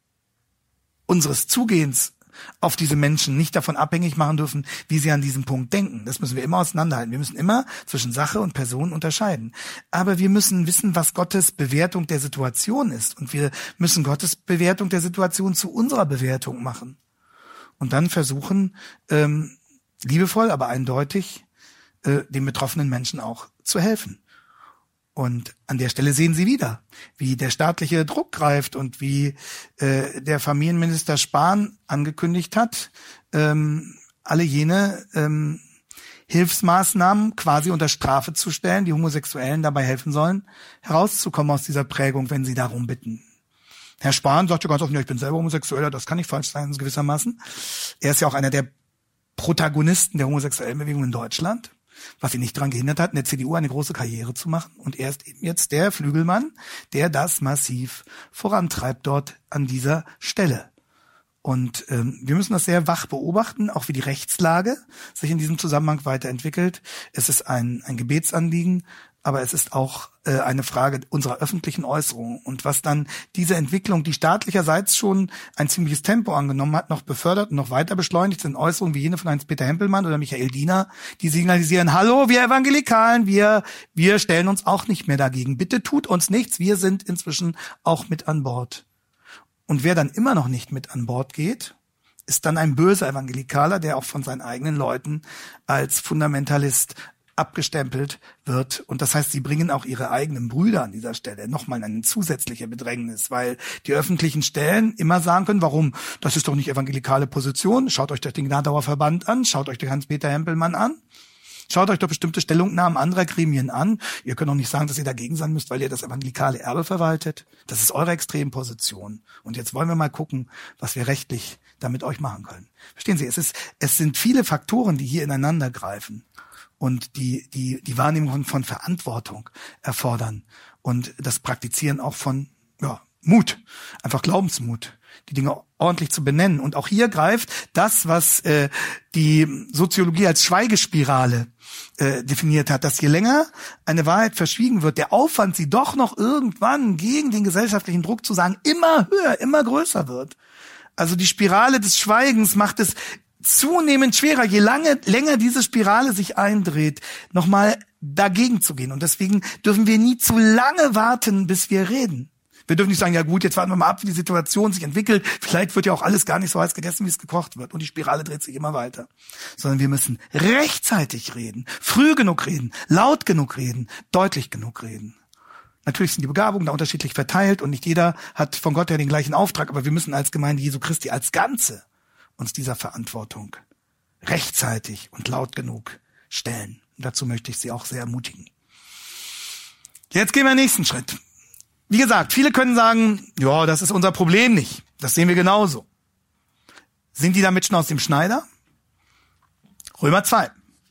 unseres Zugehens auf diese Menschen nicht davon abhängig machen dürfen, wie sie an diesem Punkt denken. Das müssen wir immer auseinanderhalten. Wir müssen immer zwischen Sache und Person unterscheiden. Aber wir müssen wissen, was Gottes Bewertung der Situation ist. Und wir müssen Gottes Bewertung der Situation zu unserer Bewertung machen. Und dann versuchen, liebevoll, aber eindeutig, den betroffenen Menschen auch zu helfen. Und an der Stelle sehen Sie wieder, wie der staatliche Druck greift und wie der Familienminister Spahn angekündigt hat, alle jene Hilfsmaßnahmen quasi unter Strafe zu stellen, die Homosexuellen dabei helfen sollen, herauszukommen aus dieser Prägung, wenn sie darum bitten. Herr Spahn sagt ja ganz offen, ja, ich bin selber Homosexueller, das kann nicht falsch sein, gewissermaßen. Er ist ja auch einer der Protagonisten der homosexuellen Bewegung in Deutschland, was ihn nicht daran gehindert hat, in der CDU eine große Karriere zu machen. Und er ist eben jetzt der Flügelmann, der das massiv vorantreibt dort an dieser Stelle. Und wir müssen das sehr wach beobachten, auch wie die Rechtslage sich in diesem Zusammenhang weiterentwickelt. Es ist ein Gebetsanliegen, aber es ist auch eine Frage unserer öffentlichen Äußerung. Und was dann diese Entwicklung, die staatlicherseits schon ein ziemliches Tempo angenommen hat, noch befördert und noch weiter beschleunigt, sind Äußerungen wie jene von Heinz-Peter Hempelmann oder Michael Diener, die signalisieren, hallo, wir Evangelikalen, wir stellen uns auch nicht mehr dagegen. Bitte tut uns nichts, wir sind inzwischen auch mit an Bord. Und wer dann immer noch nicht mit an Bord geht, ist dann ein böser Evangelikaler, der auch von seinen eigenen Leuten als Fundamentalist abgestempelt wird. Und das heißt, sie bringen auch ihre eigenen Brüder an dieser Stelle nochmal in eine zusätzliche Bedrängnis, weil die öffentlichen Stellen immer sagen können, warum? Das ist doch nicht evangelikale Position. Schaut euch doch den Gnadauer Verband an, schaut euch den Hans-Peter Hempelmann an. Schaut euch doch bestimmte Stellungnahmen anderer Gremien an. Ihr könnt doch nicht sagen, dass ihr dagegen sein müsst, weil ihr das evangelikale Erbe verwaltet. Das ist eure Extremposition. Und jetzt wollen wir mal gucken, was wir rechtlich da mit euch machen können. Verstehen Sie, es sind viele Faktoren, die hier ineinander greifen und die Wahrnehmung von Verantwortung erfordern und das Praktizieren auch von Mut, einfach Glaubensmut, die Dinge ordentlich zu benennen. Und auch hier greift das, was die Soziologie als Schweigespirale definiert hat, dass je länger eine Wahrheit verschwiegen wird, der Aufwand, sie doch noch irgendwann gegen den gesellschaftlichen Druck zu sagen, immer höher, immer größer wird. Also die Spirale des Schweigens macht es zunehmend schwerer, je länger diese Spirale sich eindreht, nochmal dagegen zu gehen. Und deswegen dürfen wir nie zu lange warten, bis wir reden. Wir dürfen nicht sagen, ja gut, jetzt warten wir mal ab, wie die Situation sich entwickelt. Vielleicht wird ja auch alles gar nicht so heiß gegessen, wie es gekocht wird. Und die Spirale dreht sich immer weiter. Sondern wir müssen rechtzeitig reden, früh genug reden, laut genug reden, deutlich genug reden. Natürlich sind die Begabungen da unterschiedlich verteilt und nicht jeder hat von Gott her den gleichen Auftrag. Aber wir müssen als Gemeinde Jesu Christi, als Ganze, uns dieser Verantwortung rechtzeitig und laut genug stellen. Und dazu möchte ich Sie auch sehr ermutigen. Jetzt gehen wir in den nächsten Schritt. Wie gesagt, viele können sagen, ja, das ist unser Problem nicht. Das sehen wir genauso. Sind die damit schon aus dem Schneider? Römer 2.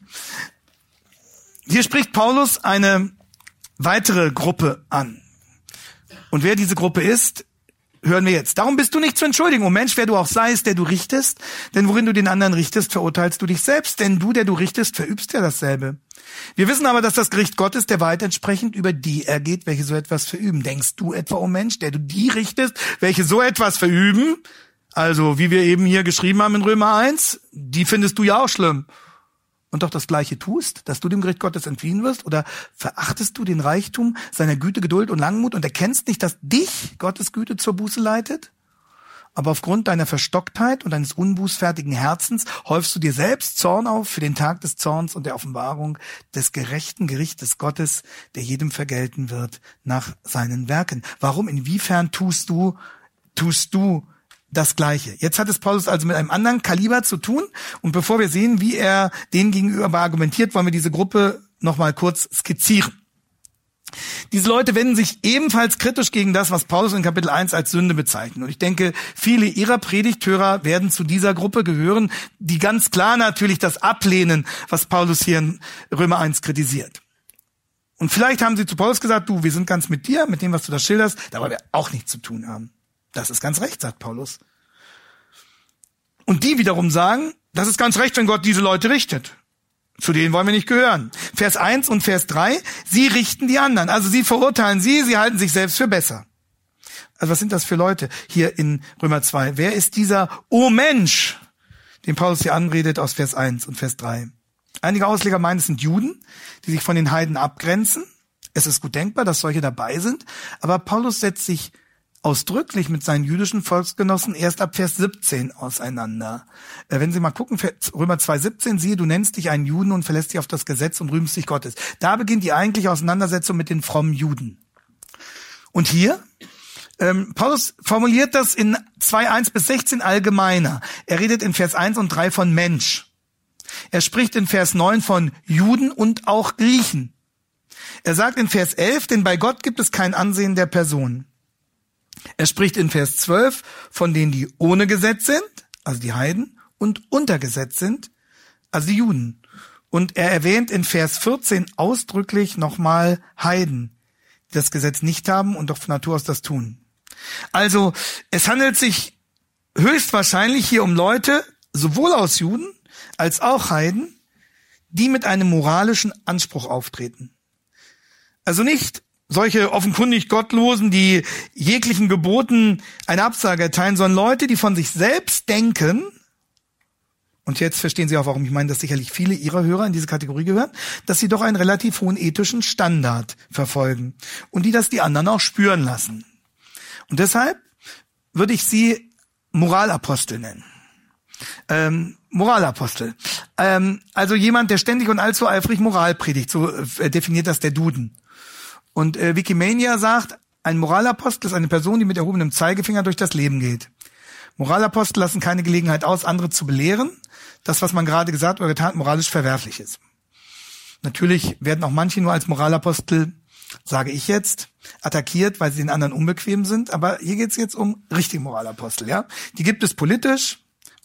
Hier spricht Paulus eine weitere Gruppe an. Und wer diese Gruppe ist, hören wir jetzt. Darum bist du nicht zu entschuldigen, o Mensch, wer du auch seist, der du richtest. Denn worin du den anderen richtest, verurteilst du dich selbst. Denn du, der du richtest, verübst ja dasselbe. Wir wissen aber, dass das Gericht Gottes der Wahrheit entsprechend über die ergeht, welche so etwas verüben. Denkst du etwa, o Mensch, der du die richtest, welche so etwas verüben? Also, wie wir eben hier geschrieben haben in Römer 1, die findest du ja auch schlimm. Und doch das Gleiche tust, dass du dem Gericht Gottes entfliehen wirst? Oder verachtest du den Reichtum seiner Güte, Geduld und Langmut und erkennst nicht, dass dich Gottes Güte zur Buße leitet? Aber aufgrund deiner Verstocktheit und deines unbußfertigen Herzens häufst du dir selbst Zorn auf für den Tag des Zorns und der Offenbarung des gerechten Gerichtes Gottes, der jedem vergelten wird nach seinen Werken. Warum, inwiefern tust du das Gleiche? Jetzt hat es Paulus also mit einem anderen Kaliber zu tun. Und bevor wir sehen, wie er denen gegenüber argumentiert, wollen wir diese Gruppe nochmal kurz skizzieren. Diese Leute wenden sich ebenfalls kritisch gegen das, was Paulus in Kapitel 1 als Sünde bezeichnet. Und ich denke, viele ihrer Predigthörer werden zu dieser Gruppe gehören, die ganz klar natürlich das ablehnen, was Paulus hier in Römer 1 kritisiert. Und vielleicht haben sie zu Paulus gesagt, du, wir sind ganz mit dir, mit dem, was du da schilderst, da wollen wir auch nichts zu tun haben. Das ist ganz recht, sagt Paulus. Und die wiederum sagen, das ist ganz recht, wenn Gott diese Leute richtet. Zu denen wollen wir nicht gehören. Vers 1 und Vers 3, sie richten die anderen. Also sie verurteilen sie halten sich selbst für besser. Also was sind das für Leute hier in Römer 2? Wer ist dieser O Mensch, den Paulus hier anredet aus Vers 1 und Vers 3? Einige Ausleger meinen, es sind Juden, die sich von den Heiden abgrenzen. Es ist gut denkbar, dass solche dabei sind. Aber Paulus setzt sich ausdrücklich mit seinen jüdischen Volksgenossen erst ab Vers 17 auseinander. Wenn Sie mal gucken, Römer 2,17, siehe, du nennst dich einen Juden und verlässt dich auf das Gesetz und rühmst dich Gottes. Da beginnt die eigentliche Auseinandersetzung mit den frommen Juden. Und hier, Paulus formuliert das in 2,1 bis 16 allgemeiner. Er redet in Vers 1 und 3 von Mensch. Er spricht in Vers 9 von Juden und auch Griechen. Er sagt in Vers 11, denn bei Gott gibt es kein Ansehen der Person. Er spricht in Vers 12 von denen, die ohne Gesetz sind, also die Heiden, und unter Gesetz sind, also die Juden. Und er erwähnt in Vers 14 ausdrücklich nochmal Heiden, die das Gesetz nicht haben und doch von Natur aus das tun. Also es handelt sich höchstwahrscheinlich hier um Leute, sowohl aus Juden als auch Heiden, die mit einem moralischen Anspruch auftreten. Also nicht solche offenkundig Gottlosen, die jeglichen Geboten eine Absage erteilen, sondern Leute, die von sich selbst denken, und jetzt verstehen Sie auch, warum ich meine, dass sicherlich viele Ihrer Hörer in diese Kategorie gehören, dass sie doch einen relativ hohen ethischen Standard verfolgen und die das die anderen auch spüren lassen. Und deshalb würde ich sie Moralapostel nennen. Moralapostel. Also jemand, der ständig und allzu eifrig Moral predigt, so definiert das der Duden. Und Wikimania sagt, ein Moralapostel ist eine Person, die mit erhobenem Zeigefinger durch das Leben geht. Moralapostel lassen keine Gelegenheit aus, andere zu belehren, das, was man gerade gesagt oder getan hat, moralisch verwerflich ist. Natürlich werden auch manche nur als Moralapostel, sage ich jetzt, attackiert, weil sie den anderen unbequem sind. Aber hier geht's jetzt um richtige Moralapostel, ja. Die gibt es politisch.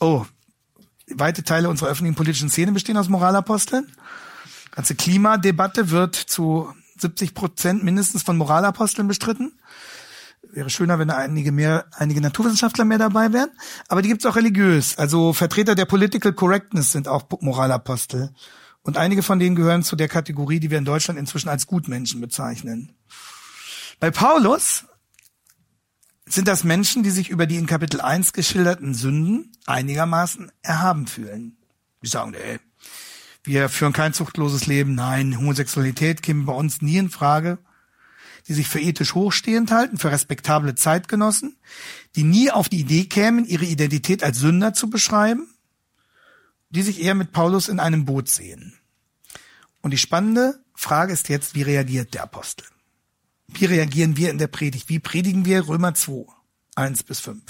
Weite Teile unserer öffentlichen politischen Szene bestehen aus Moralaposteln. Die ganze Klimadebatte wird zu 70% mindestens von Moralaposteln bestritten. Wäre schöner, wenn einige Naturwissenschaftler mehr dabei wären. Aber die gibt's auch religiös. Also Vertreter der Political Correctness sind auch Moralapostel. Und einige von denen gehören zu der Kategorie, die wir in Deutschland inzwischen als Gutmenschen bezeichnen. Bei Paulus sind das Menschen, die sich über die in Kapitel 1 geschilderten Sünden einigermaßen erhaben fühlen. Die sagen, wir führen kein zuchtloses Leben, nein, Homosexualität käme bei uns nie in Frage. Die sich für ethisch hochstehend halten, für respektable Zeitgenossen, die nie auf die Idee kämen, ihre Identität als Sünder zu beschreiben, die sich eher mit Paulus in einem Boot sehen. Und die spannende Frage ist jetzt, wie reagiert der Apostel? Wie reagieren wir in der Predigt? Wie predigen wir? Römer 2, 1-5.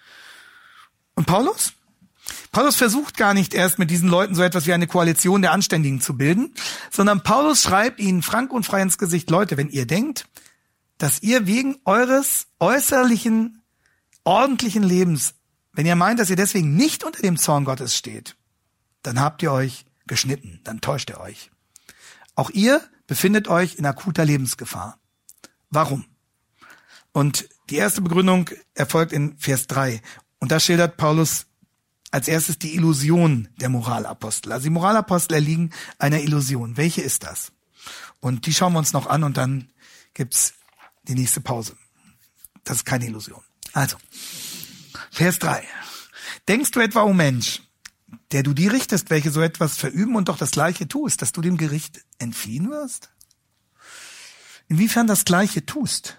Und Paulus? Paulus versucht gar nicht erst mit diesen Leuten so etwas wie eine Koalition der Anständigen zu bilden, sondern Paulus schreibt ihnen frank und frei ins Gesicht, Leute, wenn ihr denkt, dass ihr wegen eures äußerlichen, ordentlichen Lebens, wenn ihr meint, dass ihr deswegen nicht unter dem Zorn Gottes steht, dann habt ihr euch geschnitten, dann täuscht ihr euch. Auch ihr befindet euch in akuter Lebensgefahr. Warum? Und die erste Begründung erfolgt in Vers 3. Und da schildert Paulus als erstes die Illusion der Moralapostel. Also die Moralapostel erliegen einer Illusion. Welche ist das? Und die schauen wir uns noch an und dann gibt's die nächste Pause. Das ist keine Illusion. Also, Vers 3. Denkst du etwa, o Mensch, der du die richtest, welche so etwas verüben und doch das Gleiche tust, dass du dem Gericht entfliehen wirst? Inwiefern das Gleiche tust?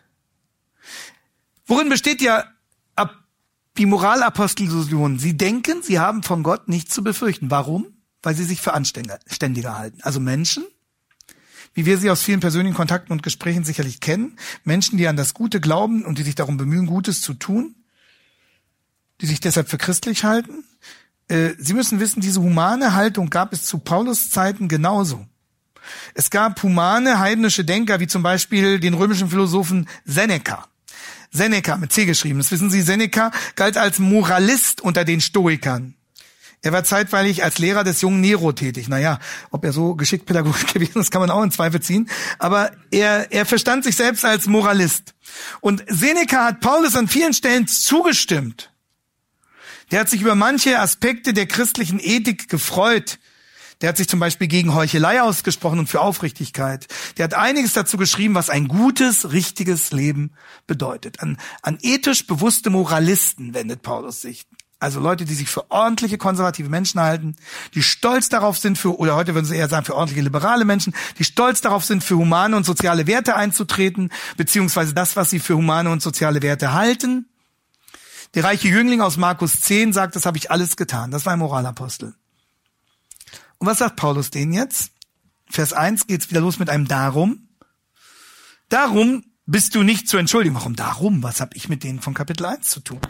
Worin besteht ja die Moralapostel-Illusion? Sie denken, sie haben von Gott nichts zu befürchten. Warum? Weil sie sich für Anständiger halten. Also Menschen, wie wir sie aus vielen persönlichen Kontakten und Gesprächen sicherlich kennen, Menschen, die an das Gute glauben und die sich darum bemühen, Gutes zu tun, die sich deshalb für christlich halten. Sie müssen wissen, diese humane Haltung gab es zu Paulus Zeiten genauso. Es gab humane, heidnische Denker, wie zum Beispiel den römischen Philosophen Seneca. Seneca, mit C geschrieben, das wissen Sie, Seneca galt als Moralist unter den Stoikern. Er war zeitweilig als Lehrer des jungen Nero tätig. Naja, ob er so geschickt pädagogisch gewesen ist, kann man auch in Zweifel ziehen. Aber er verstand sich selbst als Moralist. Und Seneca hat Paulus an vielen Stellen zugestimmt. Der hat sich über manche Aspekte der christlichen Ethik gefreut. Der hat sich zum Beispiel gegen Heuchelei ausgesprochen und für Aufrichtigkeit. Der hat einiges dazu geschrieben, was ein gutes, richtiges Leben bedeutet. An ethisch bewusste Moralisten wendet Paulus sich. Also Leute, die sich für ordentliche, konservative Menschen halten, die stolz darauf sind oder heute würden sie eher sagen, für ordentliche, liberale Menschen, die stolz darauf sind, für humane und soziale Werte einzutreten, beziehungsweise das, was sie für humane und soziale Werte halten. Der reiche Jüngling aus Markus 10 sagt, das habe ich alles getan. Das war ein Moralapostel. Und was sagt Paulus denen jetzt? Vers 1 geht's wieder los mit einem Darum. Darum bist du nicht zu entschuldigen. Warum darum? Was habe ich mit denen von Kapitel 1 zu tun?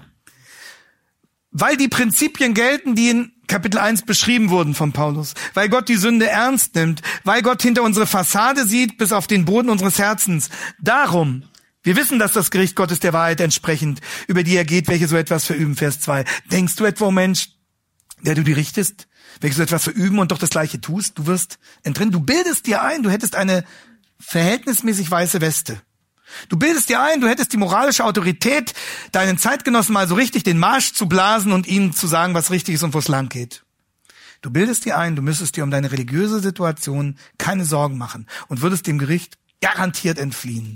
Weil die Prinzipien gelten, die in Kapitel 1 beschrieben wurden von Paulus. Weil Gott die Sünde ernst nimmt. Weil Gott hinter unsere Fassade sieht, bis auf den Boden unseres Herzens. Darum. Wir wissen, dass das Gericht Gottes der Wahrheit entsprechend über die ergeht, welche so etwas verüben. Vers 2. Denkst du etwa, o Mensch, der du die richtest, Wenn du etwas verüben und doch das Gleiche tust, du wirst entrinnen. Du bildest dir ein, du hättest eine verhältnismäßig weiße Weste. Du bildest dir ein, du hättest die moralische Autorität, deinen Zeitgenossen mal so richtig den Marsch zu blasen und ihnen zu sagen, was richtig ist und wo es lang geht. Du bildest dir ein, du müsstest dir um deine religiöse Situation keine Sorgen machen und würdest dem Gericht garantiert entfliehen.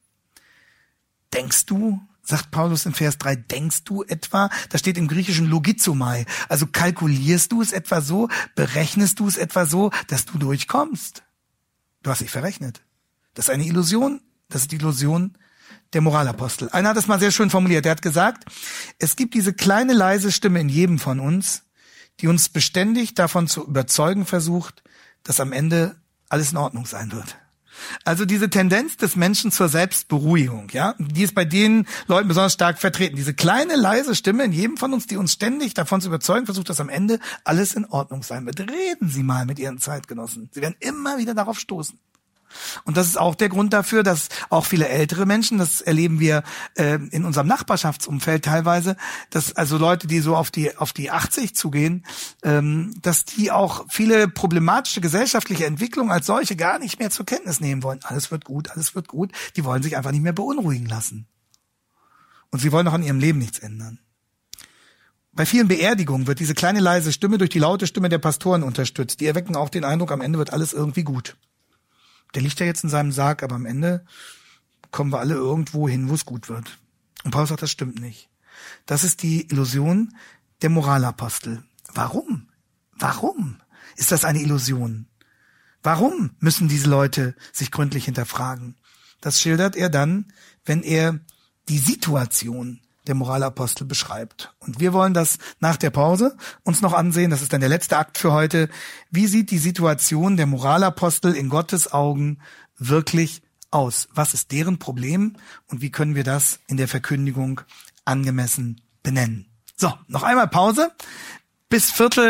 Denkst du, sagt Paulus in Vers 3, denkst du etwa, da steht im Griechischen logizomai, also kalkulierst du es etwa so, berechnest du es etwa so, dass du durchkommst? Du hast dich verrechnet. Das ist eine Illusion, das ist die Illusion der Moralapostel. Einer hat es mal sehr schön formuliert, er hat gesagt, es gibt diese kleine leise Stimme in jedem von uns, die uns beständig davon zu überzeugen versucht, dass am Ende alles in Ordnung sein wird. Also diese Tendenz des Menschen zur Selbstberuhigung, ja, die ist bei den Leuten besonders stark vertreten. Diese kleine, leise Stimme in jedem von uns, die uns ständig davon zu überzeugen versucht, dass am Ende alles in Ordnung sein wird. Reden Sie mal mit Ihren Zeitgenossen. Sie werden immer wieder darauf stoßen. Und das ist auch der Grund dafür, dass auch viele ältere Menschen, das erleben wir in unserem Nachbarschaftsumfeld teilweise, dass also Leute, die so auf die 80 zugehen, dass die auch viele problematische gesellschaftliche Entwicklungen als solche gar nicht mehr zur Kenntnis nehmen wollen. Alles wird gut, alles wird gut. Die wollen sich einfach nicht mehr beunruhigen lassen. Und sie wollen auch an ihrem Leben nichts ändern. Bei vielen Beerdigungen wird diese kleine leise Stimme durch die laute Stimme der Pastoren unterstützt. Die erwecken auch den Eindruck, am Ende wird alles irgendwie gut. Der liegt ja jetzt in seinem Sarg, aber am Ende kommen wir alle irgendwo hin, wo es gut wird. Und Paulus sagt, das stimmt nicht. Das ist die Illusion der Moralapostel. Warum? Warum ist das eine Illusion? Warum müssen diese Leute sich gründlich hinterfragen? Das schildert er dann, wenn er die Situation der Moralapostel beschreibt. Und wir wollen das nach der Pause uns noch ansehen. Das ist dann der letzte Akt für heute. Wie sieht die Situation der Moralapostel in Gottes Augen wirklich aus? Was ist deren Problem und wie können wir das in der Verkündigung angemessen benennen? So, noch einmal Pause bis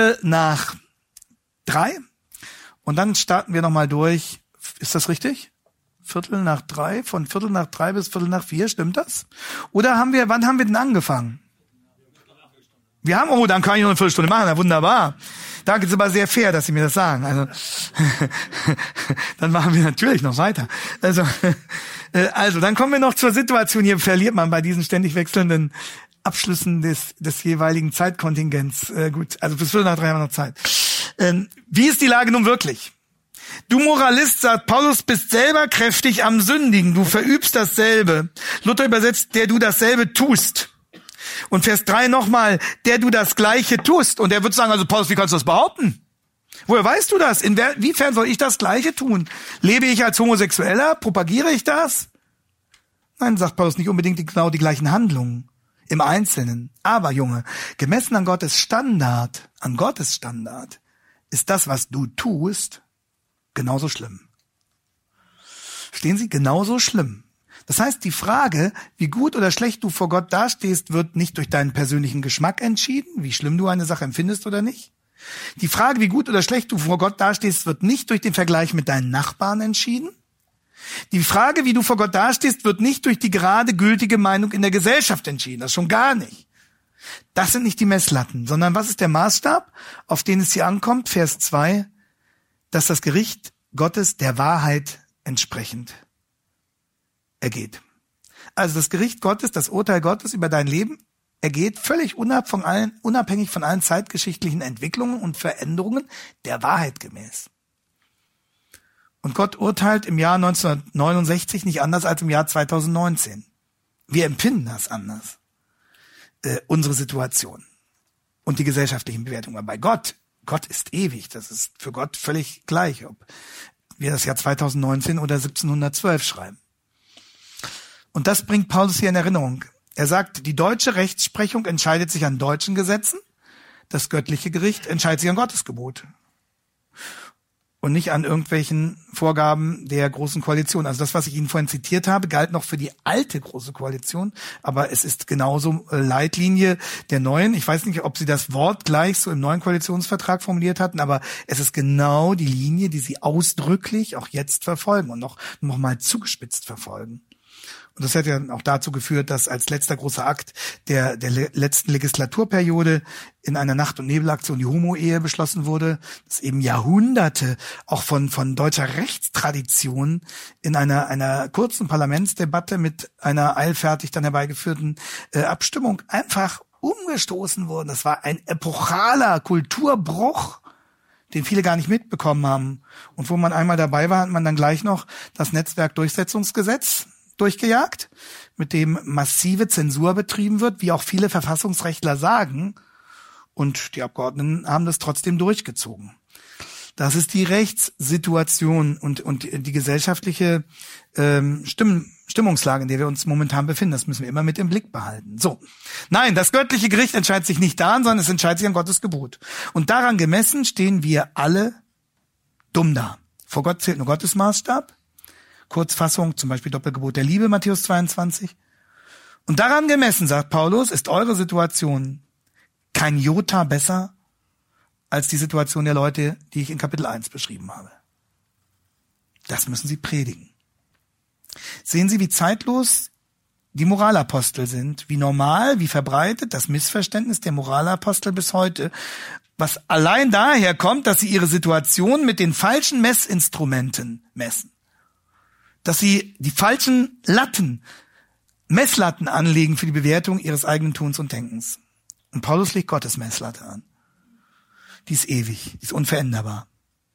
2:45 und dann starten wir nochmal durch. Ist das richtig? 2:45, von 2:45 bis 3:45, stimmt das? Oder wann haben wir denn angefangen? Wir haben, dann kann ich noch eine Viertelstunde machen, na wunderbar. Danke, ist aber sehr fair, dass Sie mir das sagen. Also, dann machen wir natürlich noch weiter. Also, dann kommen wir noch zur Situation, hier verliert man bei diesen ständig wechselnden Abschlüssen des jeweiligen Zeitkontingents. Gut, also bis 2:45 haben wir noch Zeit. Wie ist die Lage nun wirklich? Du Moralist, sagt Paulus, bist selber kräftig am Sündigen. Du verübst dasselbe. Luther übersetzt, der du dasselbe tust. Und Vers 3 nochmal, der du das Gleiche tust. Und er wird sagen, also Paulus, wie kannst du das behaupten? Woher weißt du das? Inwiefern soll ich das Gleiche tun? Lebe ich als Homosexueller? Propagiere ich das? Nein, sagt Paulus, nicht unbedingt genau die gleichen Handlungen im Einzelnen. Aber, Junge, gemessen an Gottes Standard, ist das, was du tust, genauso schlimm. Verstehen Sie? Genauso schlimm. Das heißt, die Frage, wie gut oder schlecht du vor Gott dastehst, wird nicht durch deinen persönlichen Geschmack entschieden, wie schlimm du eine Sache empfindest oder nicht. Die Frage, wie gut oder schlecht du vor Gott dastehst, wird nicht durch den Vergleich mit deinen Nachbarn entschieden. Die Frage, wie du vor Gott dastehst, wird nicht durch die gerade gültige Meinung in der Gesellschaft entschieden. Das schon gar nicht. Das sind nicht die Messlatten, sondern was ist der Maßstab, auf den es hier ankommt? Vers 2. Dass das Gericht Gottes der Wahrheit entsprechend ergeht. Also das Gericht Gottes, das Urteil Gottes über dein Leben ergeht völlig unabhängig von allen zeitgeschichtlichen Entwicklungen und Veränderungen der Wahrheit gemäß. Und Gott urteilt im Jahr 1969 nicht anders als im Jahr 2019. Wir empfinden das anders. Unsere Situation und die gesellschaftlichen Bewertungen. Aber bei Gott ist ewig. Das ist für Gott völlig gleich, ob wir das Jahr 2019 oder 1712 schreiben. Und das bringt Paulus hier in Erinnerung. Er sagt, die deutsche Rechtsprechung entscheidet sich an deutschen Gesetzen, das göttliche Gericht entscheidet sich an Gottes Gebot und nicht an irgendwelchen Vorgaben der Großen Koalition. Also das, was ich Ihnen vorhin zitiert habe, galt noch für die alte Große Koalition, aber es ist genauso Leitlinie der neuen. Ich weiß nicht, ob Sie das Wort gleich so im neuen Koalitionsvertrag formuliert hatten, aber es ist genau die Linie, die Sie ausdrücklich auch jetzt verfolgen und noch mal zugespitzt verfolgen. Und das hat ja auch dazu geführt, dass als letzter großer Akt der letzten Legislaturperiode in einer Nacht- und Nebelaktion die Homo-Ehe beschlossen wurde, dass eben Jahrhunderte auch von deutscher Rechtstradition in einer kurzen Parlamentsdebatte mit einer eilfertig dann herbeigeführten Abstimmung einfach umgestoßen wurden. Das war ein epochaler Kulturbruch, den viele gar nicht mitbekommen haben. Und wo man einmal dabei war, hat man dann gleich noch das Netzwerkdurchsetzungsgesetz durchgejagt, mit dem massive Zensur betrieben wird, wie auch viele Verfassungsrechtler sagen. Und die Abgeordneten haben das trotzdem durchgezogen. Das ist die Rechtssituation und die gesellschaftliche Stimmungslage, in der wir uns momentan befinden. Das müssen wir immer mit im Blick behalten. So. Nein, das göttliche Gericht entscheidet sich nicht daran, sondern es entscheidet sich an Gottes Gebot. Und daran gemessen stehen wir alle dumm da. Vor Gott zählt nur Gottes Maßstab. Kurzfassung, zum Beispiel Doppelgebot der Liebe, Matthäus 22. Und daran gemessen, sagt Paulus, ist eure Situation kein Jota besser als die Situation der Leute, die ich in Kapitel 1 beschrieben habe. Das müssen sie predigen. Sehen Sie, wie zeitlos die Moralapostel sind, wie normal, wie verbreitet das Missverständnis der Moralapostel bis heute, was allein daher kommt, dass sie ihre Situation mit den falschen Messinstrumenten messen. Dass sie die falschen Messlatten anlegen für die Bewertung ihres eigenen Tuns und Denkens. Und Paulus legt Gottes Messlatte an. Die ist ewig, die ist unveränderbar.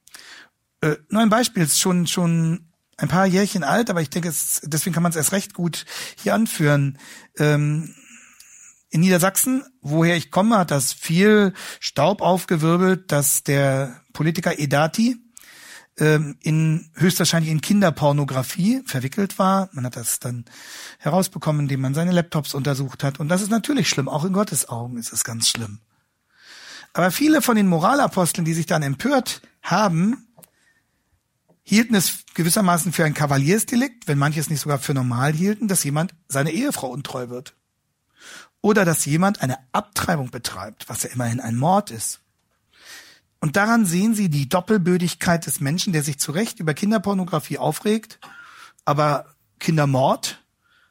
Nur ein Beispiel, ist schon ein paar Jährchen alt, aber ich denke, deswegen kann man es erst recht gut hier anführen. In Niedersachsen, woher ich komme, hat das viel Staub aufgewirbelt, dass der Politiker Edati höchstwahrscheinlich in Kinderpornografie verwickelt war. Man hat das dann herausbekommen, indem man seine Laptops untersucht hat. Und das ist natürlich schlimm. Auch in Gottes Augen ist es ganz schlimm. Aber viele von den Moralaposteln, die sich dann empört haben, hielten es gewissermaßen für ein Kavaliersdelikt, wenn manche es nicht sogar für normal hielten, dass jemand seine Ehefrau untreu wird. Oder dass jemand eine Abtreibung betreibt, was ja immerhin ein Mord ist. Und daran sehen Sie die Doppelbödigkeit des Menschen, der sich zu Recht über Kinderpornografie aufregt, aber Kindermord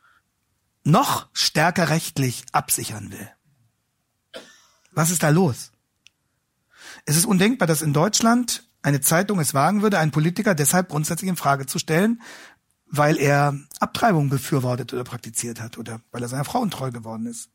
noch stärker rechtlich absichern will. Was ist da los? Es ist undenkbar, dass in Deutschland eine Zeitung es wagen würde, einen Politiker deshalb grundsätzlich in Frage zu stellen, weil er Abtreibung befürwortet oder praktiziert hat oder weil er seiner Frau untreu geworden ist.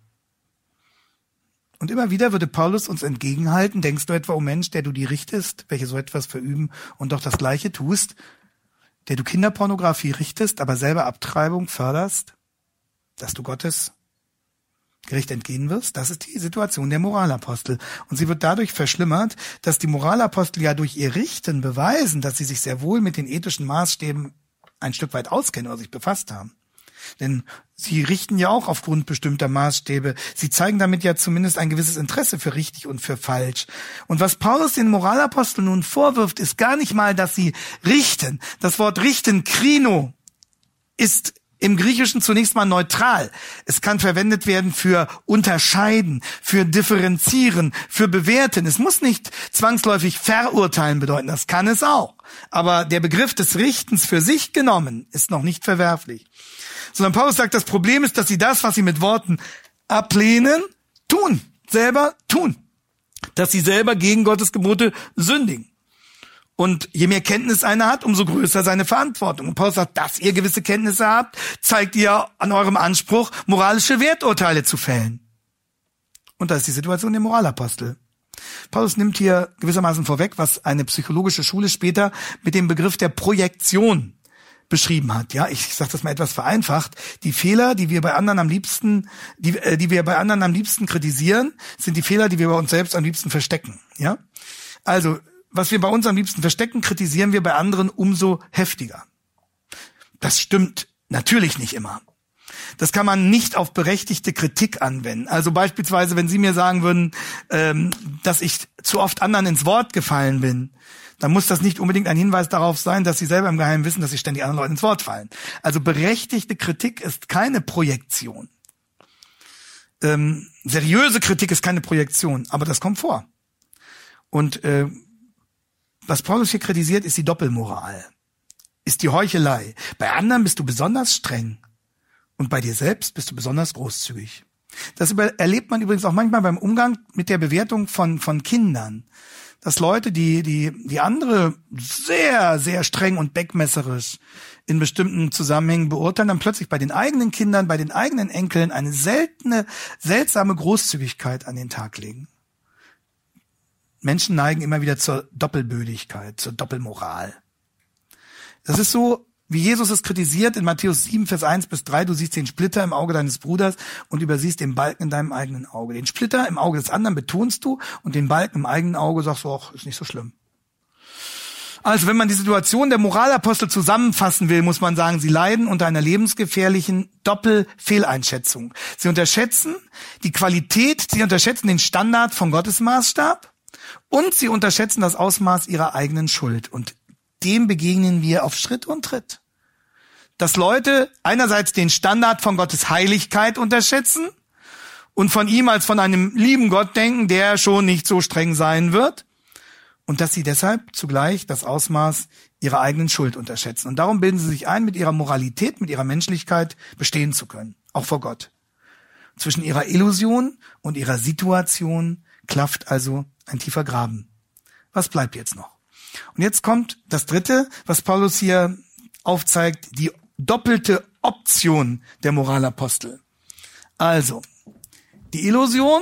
Und immer wieder würde Paulus uns entgegenhalten, denkst du etwa, oh Mensch, der du die richtest, welche so etwas verüben und doch das Gleiche tust, der du Kinderpornografie richtest, aber selber Abtreibung förderst, dass du Gottes Gericht entgehen wirst? Das ist die Situation der Moralapostel. Und sie wird dadurch verschlimmert, dass die Moralapostel ja durch ihr Richten beweisen, dass sie sich sehr wohl mit den ethischen Maßstäben ein Stück weit auskennen oder sich befasst haben. Denn sie richten ja auch aufgrund bestimmter Maßstäbe. Sie zeigen damit ja zumindest ein gewisses Interesse für richtig und für falsch. Und was Paulus den Moralaposteln nun vorwirft, ist gar nicht mal, dass sie richten. Das Wort richten, krino, ist im Griechischen zunächst mal neutral. Es kann verwendet werden für unterscheiden, für differenzieren, für bewerten. Es muss nicht zwangsläufig verurteilen bedeuten, das kann es auch. Aber der Begriff des Richtens für sich genommen ist noch nicht verwerflich. Sondern Paulus sagt, das Problem ist, dass sie das, was sie mit Worten ablehnen, selber tun. Dass sie selber gegen Gottes Gebote sündigen. Und je mehr Kenntnis einer hat, umso größer seine Verantwortung. Und Paulus sagt, dass ihr gewisse Kenntnisse habt, zeigt ihr an eurem Anspruch, moralische Werturteile zu fällen. Und das ist die Situation der Moralapostel. Paulus nimmt hier gewissermaßen vorweg, was eine psychologische Schule später mit dem Begriff der Projektion beschrieben hat. Ja, ich sage das mal etwas vereinfacht. Die Fehler, die wir bei anderen am liebsten, die wir bei anderen am liebsten kritisieren, sind die Fehler, die wir bei uns selbst am liebsten verstecken. Ja, also was wir bei uns am liebsten verstecken, kritisieren wir bei anderen umso heftiger. Das stimmt natürlich nicht immer. Das kann man nicht auf berechtigte Kritik anwenden. Also beispielsweise, wenn Sie mir sagen würden, dass ich zu oft anderen ins Wort gefallen bin, dann muss das nicht unbedingt ein Hinweis darauf sein, dass Sie selber im Geheimen wissen, dass Sie ständig anderen Leuten ins Wort fallen. Also berechtigte Kritik ist keine Projektion. Seriöse Kritik ist keine Projektion, aber das kommt vor. Und was Paulus hier kritisiert, ist die Doppelmoral, ist die Heuchelei. Bei anderen bist du besonders streng Und bei dir selbst bist du besonders großzügig. Das erlebt man übrigens auch manchmal beim Umgang mit der Bewertung von Kindern. Dass Leute, die andere sehr, sehr streng und beckmesserisch in bestimmten Zusammenhängen beurteilen, dann plötzlich bei den eigenen Kindern, bei den eigenen Enkeln eine seltsame Großzügigkeit an den Tag legen. Menschen neigen immer wieder zur Doppelbödigkeit, zur Doppelmoral. Das ist so, wie Jesus es kritisiert in Matthäus 7, Vers 1-3, du siehst den Splitter im Auge deines Bruders und übersiehst den Balken in deinem eigenen Auge. Den Splitter im Auge des anderen betonst du und den Balken im eigenen Auge sagst du, ach, ist nicht so schlimm. Also wenn man die Situation der Moralapostel zusammenfassen will, muss man sagen, sie leiden unter einer lebensgefährlichen Doppelfehleinschätzung. Sie unterschätzen die Qualität, sie unterschätzen den Standard von Gottes Maßstab und sie unterschätzen das Ausmaß ihrer eigenen Schuld. Und dem begegnen wir auf Schritt und Tritt. Dass Leute einerseits den Standard von Gottes Heiligkeit unterschätzen und von ihm als von einem lieben Gott denken, der schon nicht so streng sein wird, und dass sie deshalb zugleich das Ausmaß ihrer eigenen Schuld unterschätzen. Und darum bilden sie sich ein, mit ihrer Moralität, mit ihrer Menschlichkeit bestehen zu können, auch vor Gott. Zwischen ihrer Illusion und ihrer Situation klafft also ein tiefer Graben. Was bleibt jetzt noch? Und jetzt kommt das Dritte, was Paulus hier aufzeigt, die doppelte Option der Moralapostel. Also, die Illusion,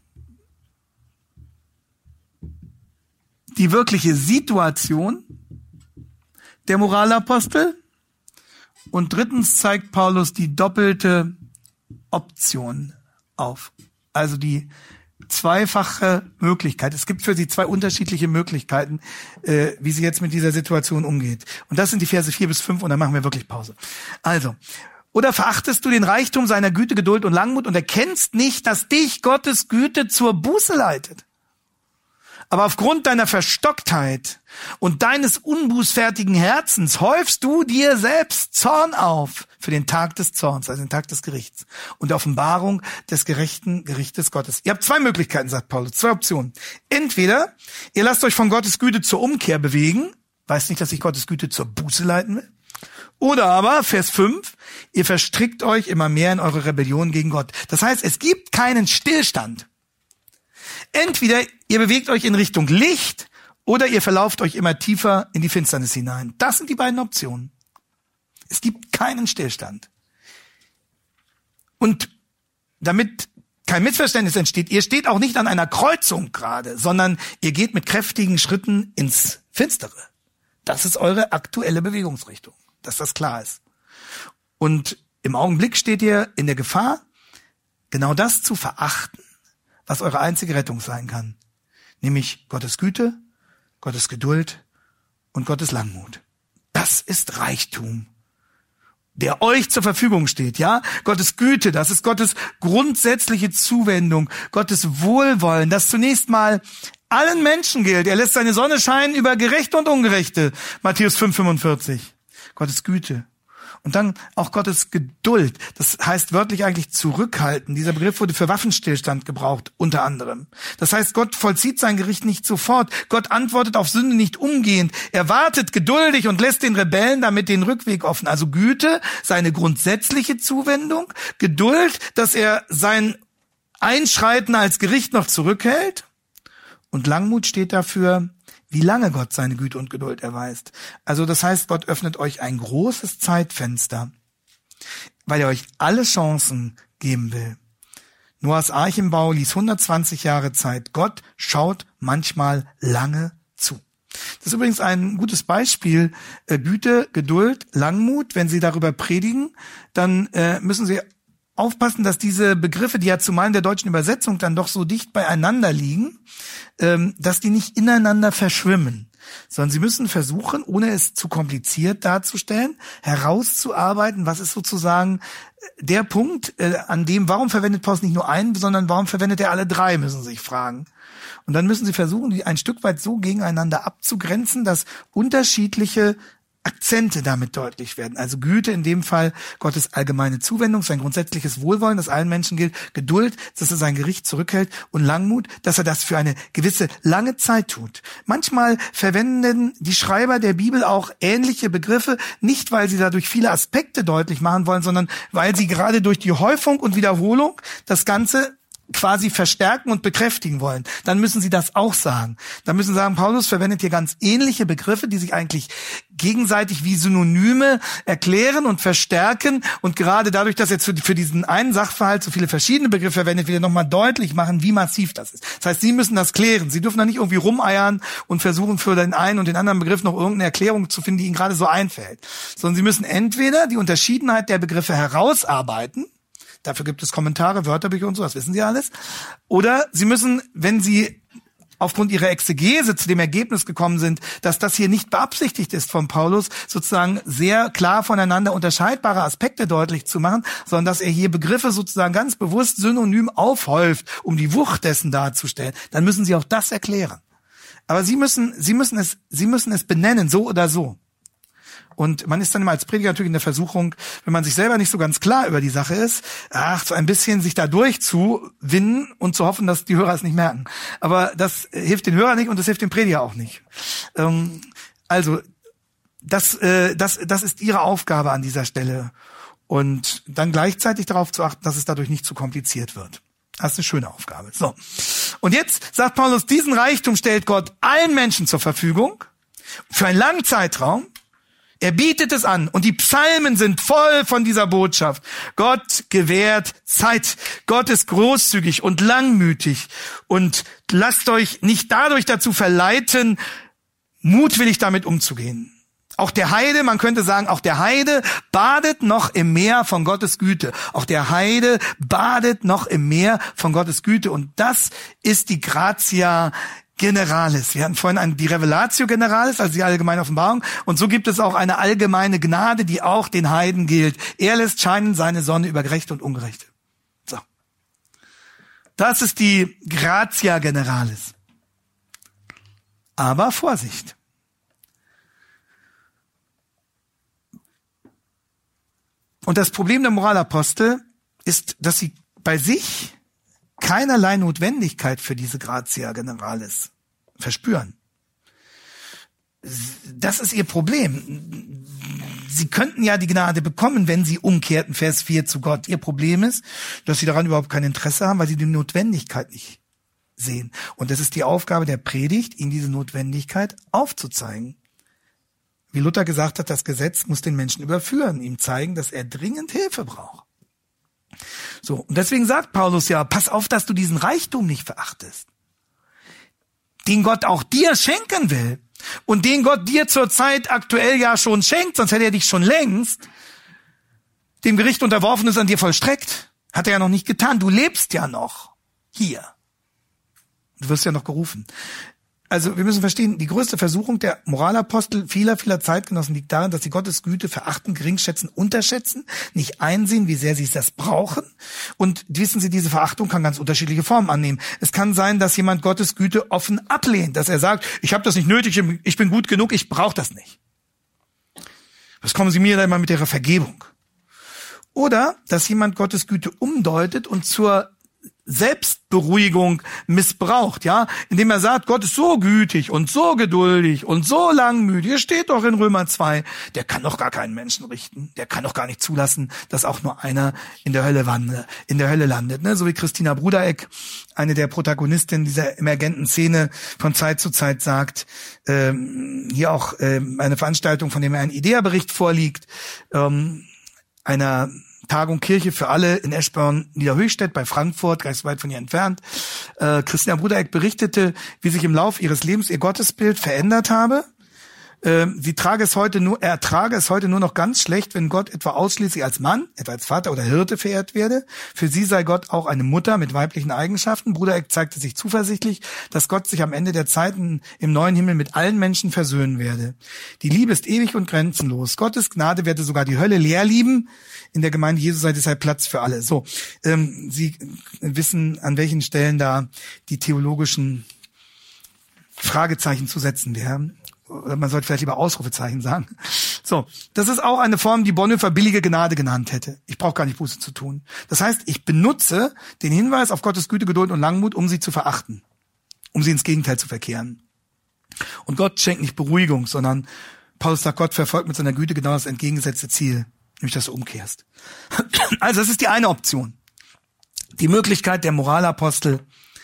die wirkliche Situation der Moralapostel und drittens zeigt Paulus die doppelte Option auf. Also die zweifache Möglichkeit. Es gibt für sie zwei unterschiedliche Möglichkeiten, wie sie jetzt mit dieser Situation umgeht. Und das sind die Verse 4-5 und dann machen wir wirklich Pause. Also, oder verachtest du den Reichtum seiner Güte, Geduld und Langmut und erkennst nicht, dass dich Gottes Güte zur Buße leitet? Aber aufgrund deiner Verstocktheit und deines unbußfertigen Herzens häufst du dir selbst Zorn auf für den Tag des Zorns, also den Tag des Gerichts und der Offenbarung des gerechten Gerichtes Gottes. Ihr habt zwei Möglichkeiten, sagt Paulus, zwei Optionen. Entweder ihr lasst euch von Gottes Güte zur Umkehr bewegen, weiß nicht, dass ich Gottes Güte zur Buße leiten will. Oder aber, Vers 5, ihr verstrickt euch immer mehr in eure Rebellion gegen Gott. Das heißt, es gibt keinen Stillstand. Entweder ihr bewegt euch in Richtung Licht oder ihr verlauft euch immer tiefer in die Finsternis hinein. Das sind die beiden Optionen. Es gibt keinen Stillstand. Und damit kein Missverständnis entsteht, ihr steht auch nicht an einer Kreuzung gerade, sondern ihr geht mit kräftigen Schritten ins Finstere. Das ist eure aktuelle Bewegungsrichtung, dass das klar ist. Und im Augenblick steht ihr in der Gefahr, genau das zu verachten, was eure einzige Rettung sein kann, nämlich Gottes Güte, Gottes Geduld und Gottes Langmut. Das ist Reichtum, der euch zur Verfügung steht, ja? Gottes Güte, das ist Gottes grundsätzliche Zuwendung, Gottes Wohlwollen, das zunächst mal allen Menschen gilt. Er lässt seine Sonne scheinen über Gerechte und Ungerechte, Matthäus 5,45. Gottes Güte. Und dann auch Gottes Geduld. Das heißt wörtlich eigentlich zurückhalten. Dieser Begriff wurde für Waffenstillstand gebraucht, unter anderem. Das heißt, Gott vollzieht sein Gericht nicht sofort. Gott antwortet auf Sünde nicht umgehend. Er wartet geduldig und lässt den Rebellen damit den Rückweg offen. Also Güte, seine grundsätzliche Zuwendung. Geduld, dass er sein Einschreiten als Gericht noch zurückhält. Und Langmut steht dafür, wie lange Gott seine Güte und Geduld erweist. Also das heißt, Gott öffnet euch ein großes Zeitfenster, weil er euch alle Chancen geben will. Noahs Archenbau ließ 120 Jahre Zeit. Gott schaut manchmal lange zu. Das ist übrigens ein gutes Beispiel. Güte, Geduld, Langmut. Wenn Sie darüber predigen, dann müssen Sie aufpassen, dass diese Begriffe, die ja zumal in der deutschen Übersetzung dann doch so dicht beieinander liegen, dass die nicht ineinander verschwimmen, sondern sie müssen versuchen, ohne es zu kompliziert darzustellen, herauszuarbeiten, was ist sozusagen der Punkt, an dem, warum verwendet Paulus nicht nur einen, sondern warum verwendet er alle drei, müssen Sie sich fragen. Und dann müssen Sie versuchen, die ein Stück weit so gegeneinander abzugrenzen, dass unterschiedliche Akzente damit deutlich werden. Also Güte in dem Fall Gottes allgemeine Zuwendung, sein grundsätzliches Wohlwollen, das allen Menschen gilt, Geduld, dass er sein Gericht zurückhält und Langmut, dass er das für eine gewisse lange Zeit tut. Manchmal verwenden die Schreiber der Bibel auch ähnliche Begriffe, nicht weil sie dadurch viele Aspekte deutlich machen wollen, sondern weil sie gerade durch die Häufung und Wiederholung das Ganze quasi verstärken und bekräftigen wollen. Dann müssen sie das auch sagen. Dann müssen sie sagen, Paulus verwendet hier ganz ähnliche Begriffe, die sich eigentlich gegenseitig wie Synonyme erklären und verstärken und gerade dadurch, dass er für diesen einen Sachverhalt so viele verschiedene Begriffe verwendet, will er nochmal deutlich machen, wie massiv das ist. Das heißt, sie müssen das klären. Sie dürfen da nicht irgendwie rumeiern und versuchen für den einen und den anderen Begriff noch irgendeine Erklärung zu finden, die ihnen gerade so einfällt. Sondern sie müssen entweder die Unterschiedenheit der Begriffe herausarbeiten. Dafür gibt es Kommentare, Wörterbücher und so, das wissen Sie alles. Oder Sie müssen, wenn Sie aufgrund Ihrer Exegese zu dem Ergebnis gekommen sind, dass das hier nicht beabsichtigt ist von Paulus, sozusagen sehr klar voneinander unterscheidbare Aspekte deutlich zu machen, sondern dass er hier Begriffe sozusagen ganz bewusst synonym aufhäuft, um die Wucht dessen darzustellen, dann müssen Sie auch das erklären. Aber Sie müssen es benennen, so oder so. Und man ist dann immer als Prediger natürlich in der Versuchung, wenn man sich selber nicht so ganz klar über die Sache ist, so ein bisschen sich da durchzuwinden und zu hoffen, dass die Hörer es nicht merken. Aber das hilft den Hörer nicht und das hilft dem Prediger auch nicht. Also, das ist ihre Aufgabe an dieser Stelle. Und dann gleichzeitig darauf zu achten, dass es dadurch nicht zu kompliziert wird. Das ist eine schöne Aufgabe. So. Und jetzt sagt Paulus, diesen Reichtum stellt Gott allen Menschen zur Verfügung für einen langen Zeitraum. Er bietet es an und die Psalmen sind voll von dieser Botschaft. Gott gewährt Zeit. Gott ist großzügig und langmütig und lasst euch nicht dadurch dazu verleiten, mutwillig damit umzugehen. Auch der Heide, man könnte sagen, auch der Heide badet noch im Meer von Gottes Güte. Auch der Heide badet noch im Meer von Gottes Güte und das ist die Gratia Generalis. Wir hatten vorhin die Revelatio Generalis, also die allgemeine Offenbarung. Und so gibt es auch eine allgemeine Gnade, die auch den Heiden gilt. Er lässt scheinen seine Sonne über Gerechte und Ungerechte. So. Das ist die Gratia Generalis. Aber Vorsicht. Und das Problem der Moralapostel ist, dass sie bei sich keinerlei Notwendigkeit für diese Gratia Generalis verspüren. Das ist ihr Problem. Sie könnten ja die Gnade bekommen, wenn sie umkehrten, Vers 4, zu Gott. Ihr Problem ist, dass sie daran überhaupt kein Interesse haben, weil sie die Notwendigkeit nicht sehen. Und das ist die Aufgabe der Predigt, ihnen diese Notwendigkeit aufzuzeigen. Wie Luther gesagt hat, das Gesetz muss den Menschen überführen, ihm zeigen, dass er dringend Hilfe braucht. So, und deswegen sagt Paulus ja, pass auf, dass du diesen Reichtum nicht verachtest, den Gott auch dir schenken will und den Gott dir zur Zeit aktuell ja schon schenkt, sonst hätte er dich schon längst dem Gericht unterworfen, ist an dir vollstreckt. Hat er ja noch nicht getan. Du lebst ja noch hier. Du wirst ja noch gerufen. Also wir müssen verstehen, die größte Versuchung der Moralapostel vieler Zeitgenossen liegt darin, dass sie Gottes Güte verachten, geringschätzen, unterschätzen, nicht einsehen, wie sehr sie das brauchen. Und wissen Sie, diese Verachtung kann ganz unterschiedliche Formen annehmen. Es kann sein, dass jemand Gottes Güte offen ablehnt, dass er sagt, ich habe das nicht nötig, ich bin gut genug, ich brauche das nicht. Was kommen Sie mir da immer mit Ihrer Vergebung? Oder dass jemand Gottes Güte umdeutet und zur Selbstberuhigung missbraucht, ja, indem er sagt, Gott ist so gütig und so geduldig und so langmütig. Hier steht doch in Römer 2, der kann doch gar keinen Menschen richten, der kann doch gar nicht zulassen, dass auch nur einer in der Hölle landet, ne? So wie Christina Brudereck, eine der Protagonistinnen dieser emergenten Szene, von Zeit zu Zeit sagt, hier auch eine Veranstaltung, von dem ein IDEA-Bericht vorliegt, einer Tagung Kirche für alle in Eschborn-Niederhöchstädt bei Frankfurt, gar nicht so weit von hier entfernt. Christina Brudereck berichtete, wie sich im Lauf ihres Lebens ihr Gottesbild verändert habe. Er trage es heute nur noch ganz schlecht, wenn Gott etwa ausschließlich als Mann, etwa als Vater oder Hirte verehrt werde. Für sie sei Gott auch eine Mutter mit weiblichen Eigenschaften. Brudereck zeigte sich zuversichtlich, dass Gott sich am Ende der Zeiten im neuen Himmel mit allen Menschen versöhnen werde. Die Liebe ist ewig und grenzenlos. Gottes Gnade werde sogar die Hölle leer lieben. In der Gemeinde Jesu sei deshalb Platz für alle. So, Sie wissen, an welchen Stellen da die theologischen Fragezeichen zu setzen wären. Oder man sollte vielleicht lieber Ausrufezeichen sagen. So, das ist auch eine Form, die Bonhoeffer billige Gnade genannt hätte. Ich brauche gar nicht Buße zu tun. Das heißt, ich benutze den Hinweis auf Gottes Güte, Geduld und Langmut, um sie zu verachten, um sie ins Gegenteil zu verkehren. Und Gott schenkt nicht Beruhigung, sondern Paulus sagt, Gott verfolgt mit seiner Güte genau das entgegengesetzte Ziel, nämlich dass du umkehrst. Also das ist die eine Option. Die Möglichkeit der Moralapostel,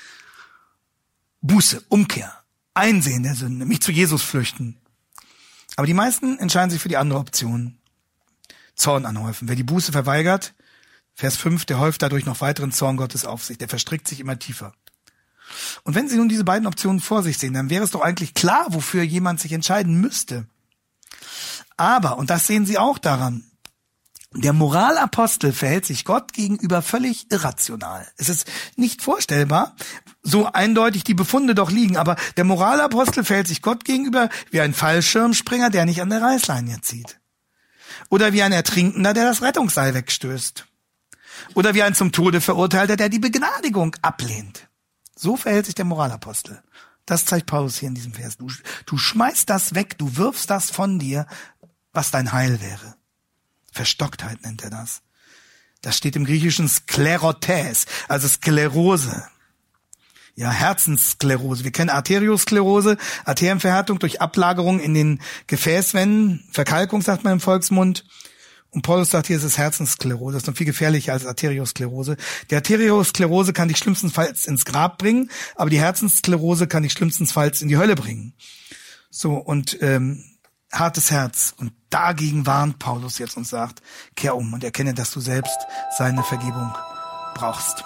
Buße, Umkehr, Einsehen der Sünde, mich zu Jesus flüchten. Aber die meisten entscheiden sich für die andere Option. Zorn anhäufen. Wer die Buße verweigert, Vers 5, der häuft dadurch noch weiteren Zorn Gottes auf sich. Der verstrickt sich immer tiefer. Und wenn Sie nun diese beiden Optionen vor sich sehen, dann wäre es doch eigentlich klar, wofür jemand sich entscheiden müsste. Aber, und das sehen Sie auch daran, der Moralapostel verhält sich Gott gegenüber völlig irrational. Es ist nicht vorstellbar, so eindeutig die Befunde doch liegen, aber der Moralapostel verhält sich Gott gegenüber wie ein Fallschirmspringer, der nicht an der Reißleine zieht. Oder wie ein Ertrinkender, der das Rettungsseil wegstößt. Oder wie ein zum Tode Verurteilter, der die Begnadigung ablehnt. So verhält sich der Moralapostel. Das zeigt Paulus hier in diesem Vers. Du schmeißt das weg, du wirfst das von dir, was dein Heil wäre. Verstocktheit nennt er das. Das steht im Griechischen Sklerotes, also Sklerose. Ja, Herzenssklerose. Wir kennen Arteriosklerose, Arterienverhärtung durch Ablagerung in den Gefäßwänden, Verkalkung sagt man im Volksmund. Und Paulus sagt hier, es ist Herzenssklerose. Das ist noch viel gefährlicher als Arteriosklerose. Die Arteriosklerose kann dich schlimmstenfalls ins Grab bringen, aber die Herzenssklerose kann dich schlimmstenfalls in die Hölle bringen. So, und hartes Herz. Und dagegen warnt Paulus jetzt und sagt, kehr um und erkenne, dass du selbst seine Vergebung brauchst.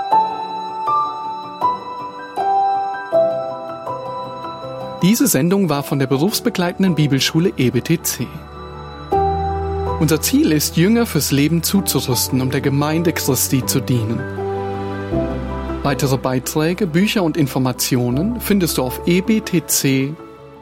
Diese Sendung war von der berufsbegleitenden Bibelschule EBTC. Unser Ziel ist, Jünger fürs Leben zuzurüsten, um der Gemeinde Christi zu dienen. Weitere Beiträge, Bücher und Informationen findest du auf ebtc.org.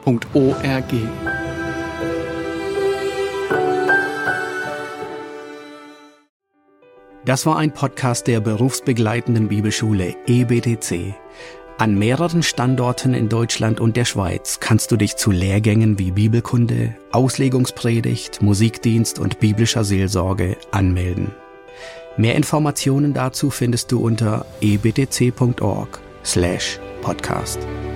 Das war ein Podcast der berufsbegleitenden Bibelschule EBTC. An mehreren Standorten in Deutschland und der Schweiz kannst du dich zu Lehrgängen wie Bibelkunde, Auslegungspredigt, Musikdienst und biblischer Seelsorge anmelden. Mehr Informationen dazu findest du unter ebtc.org/podcast.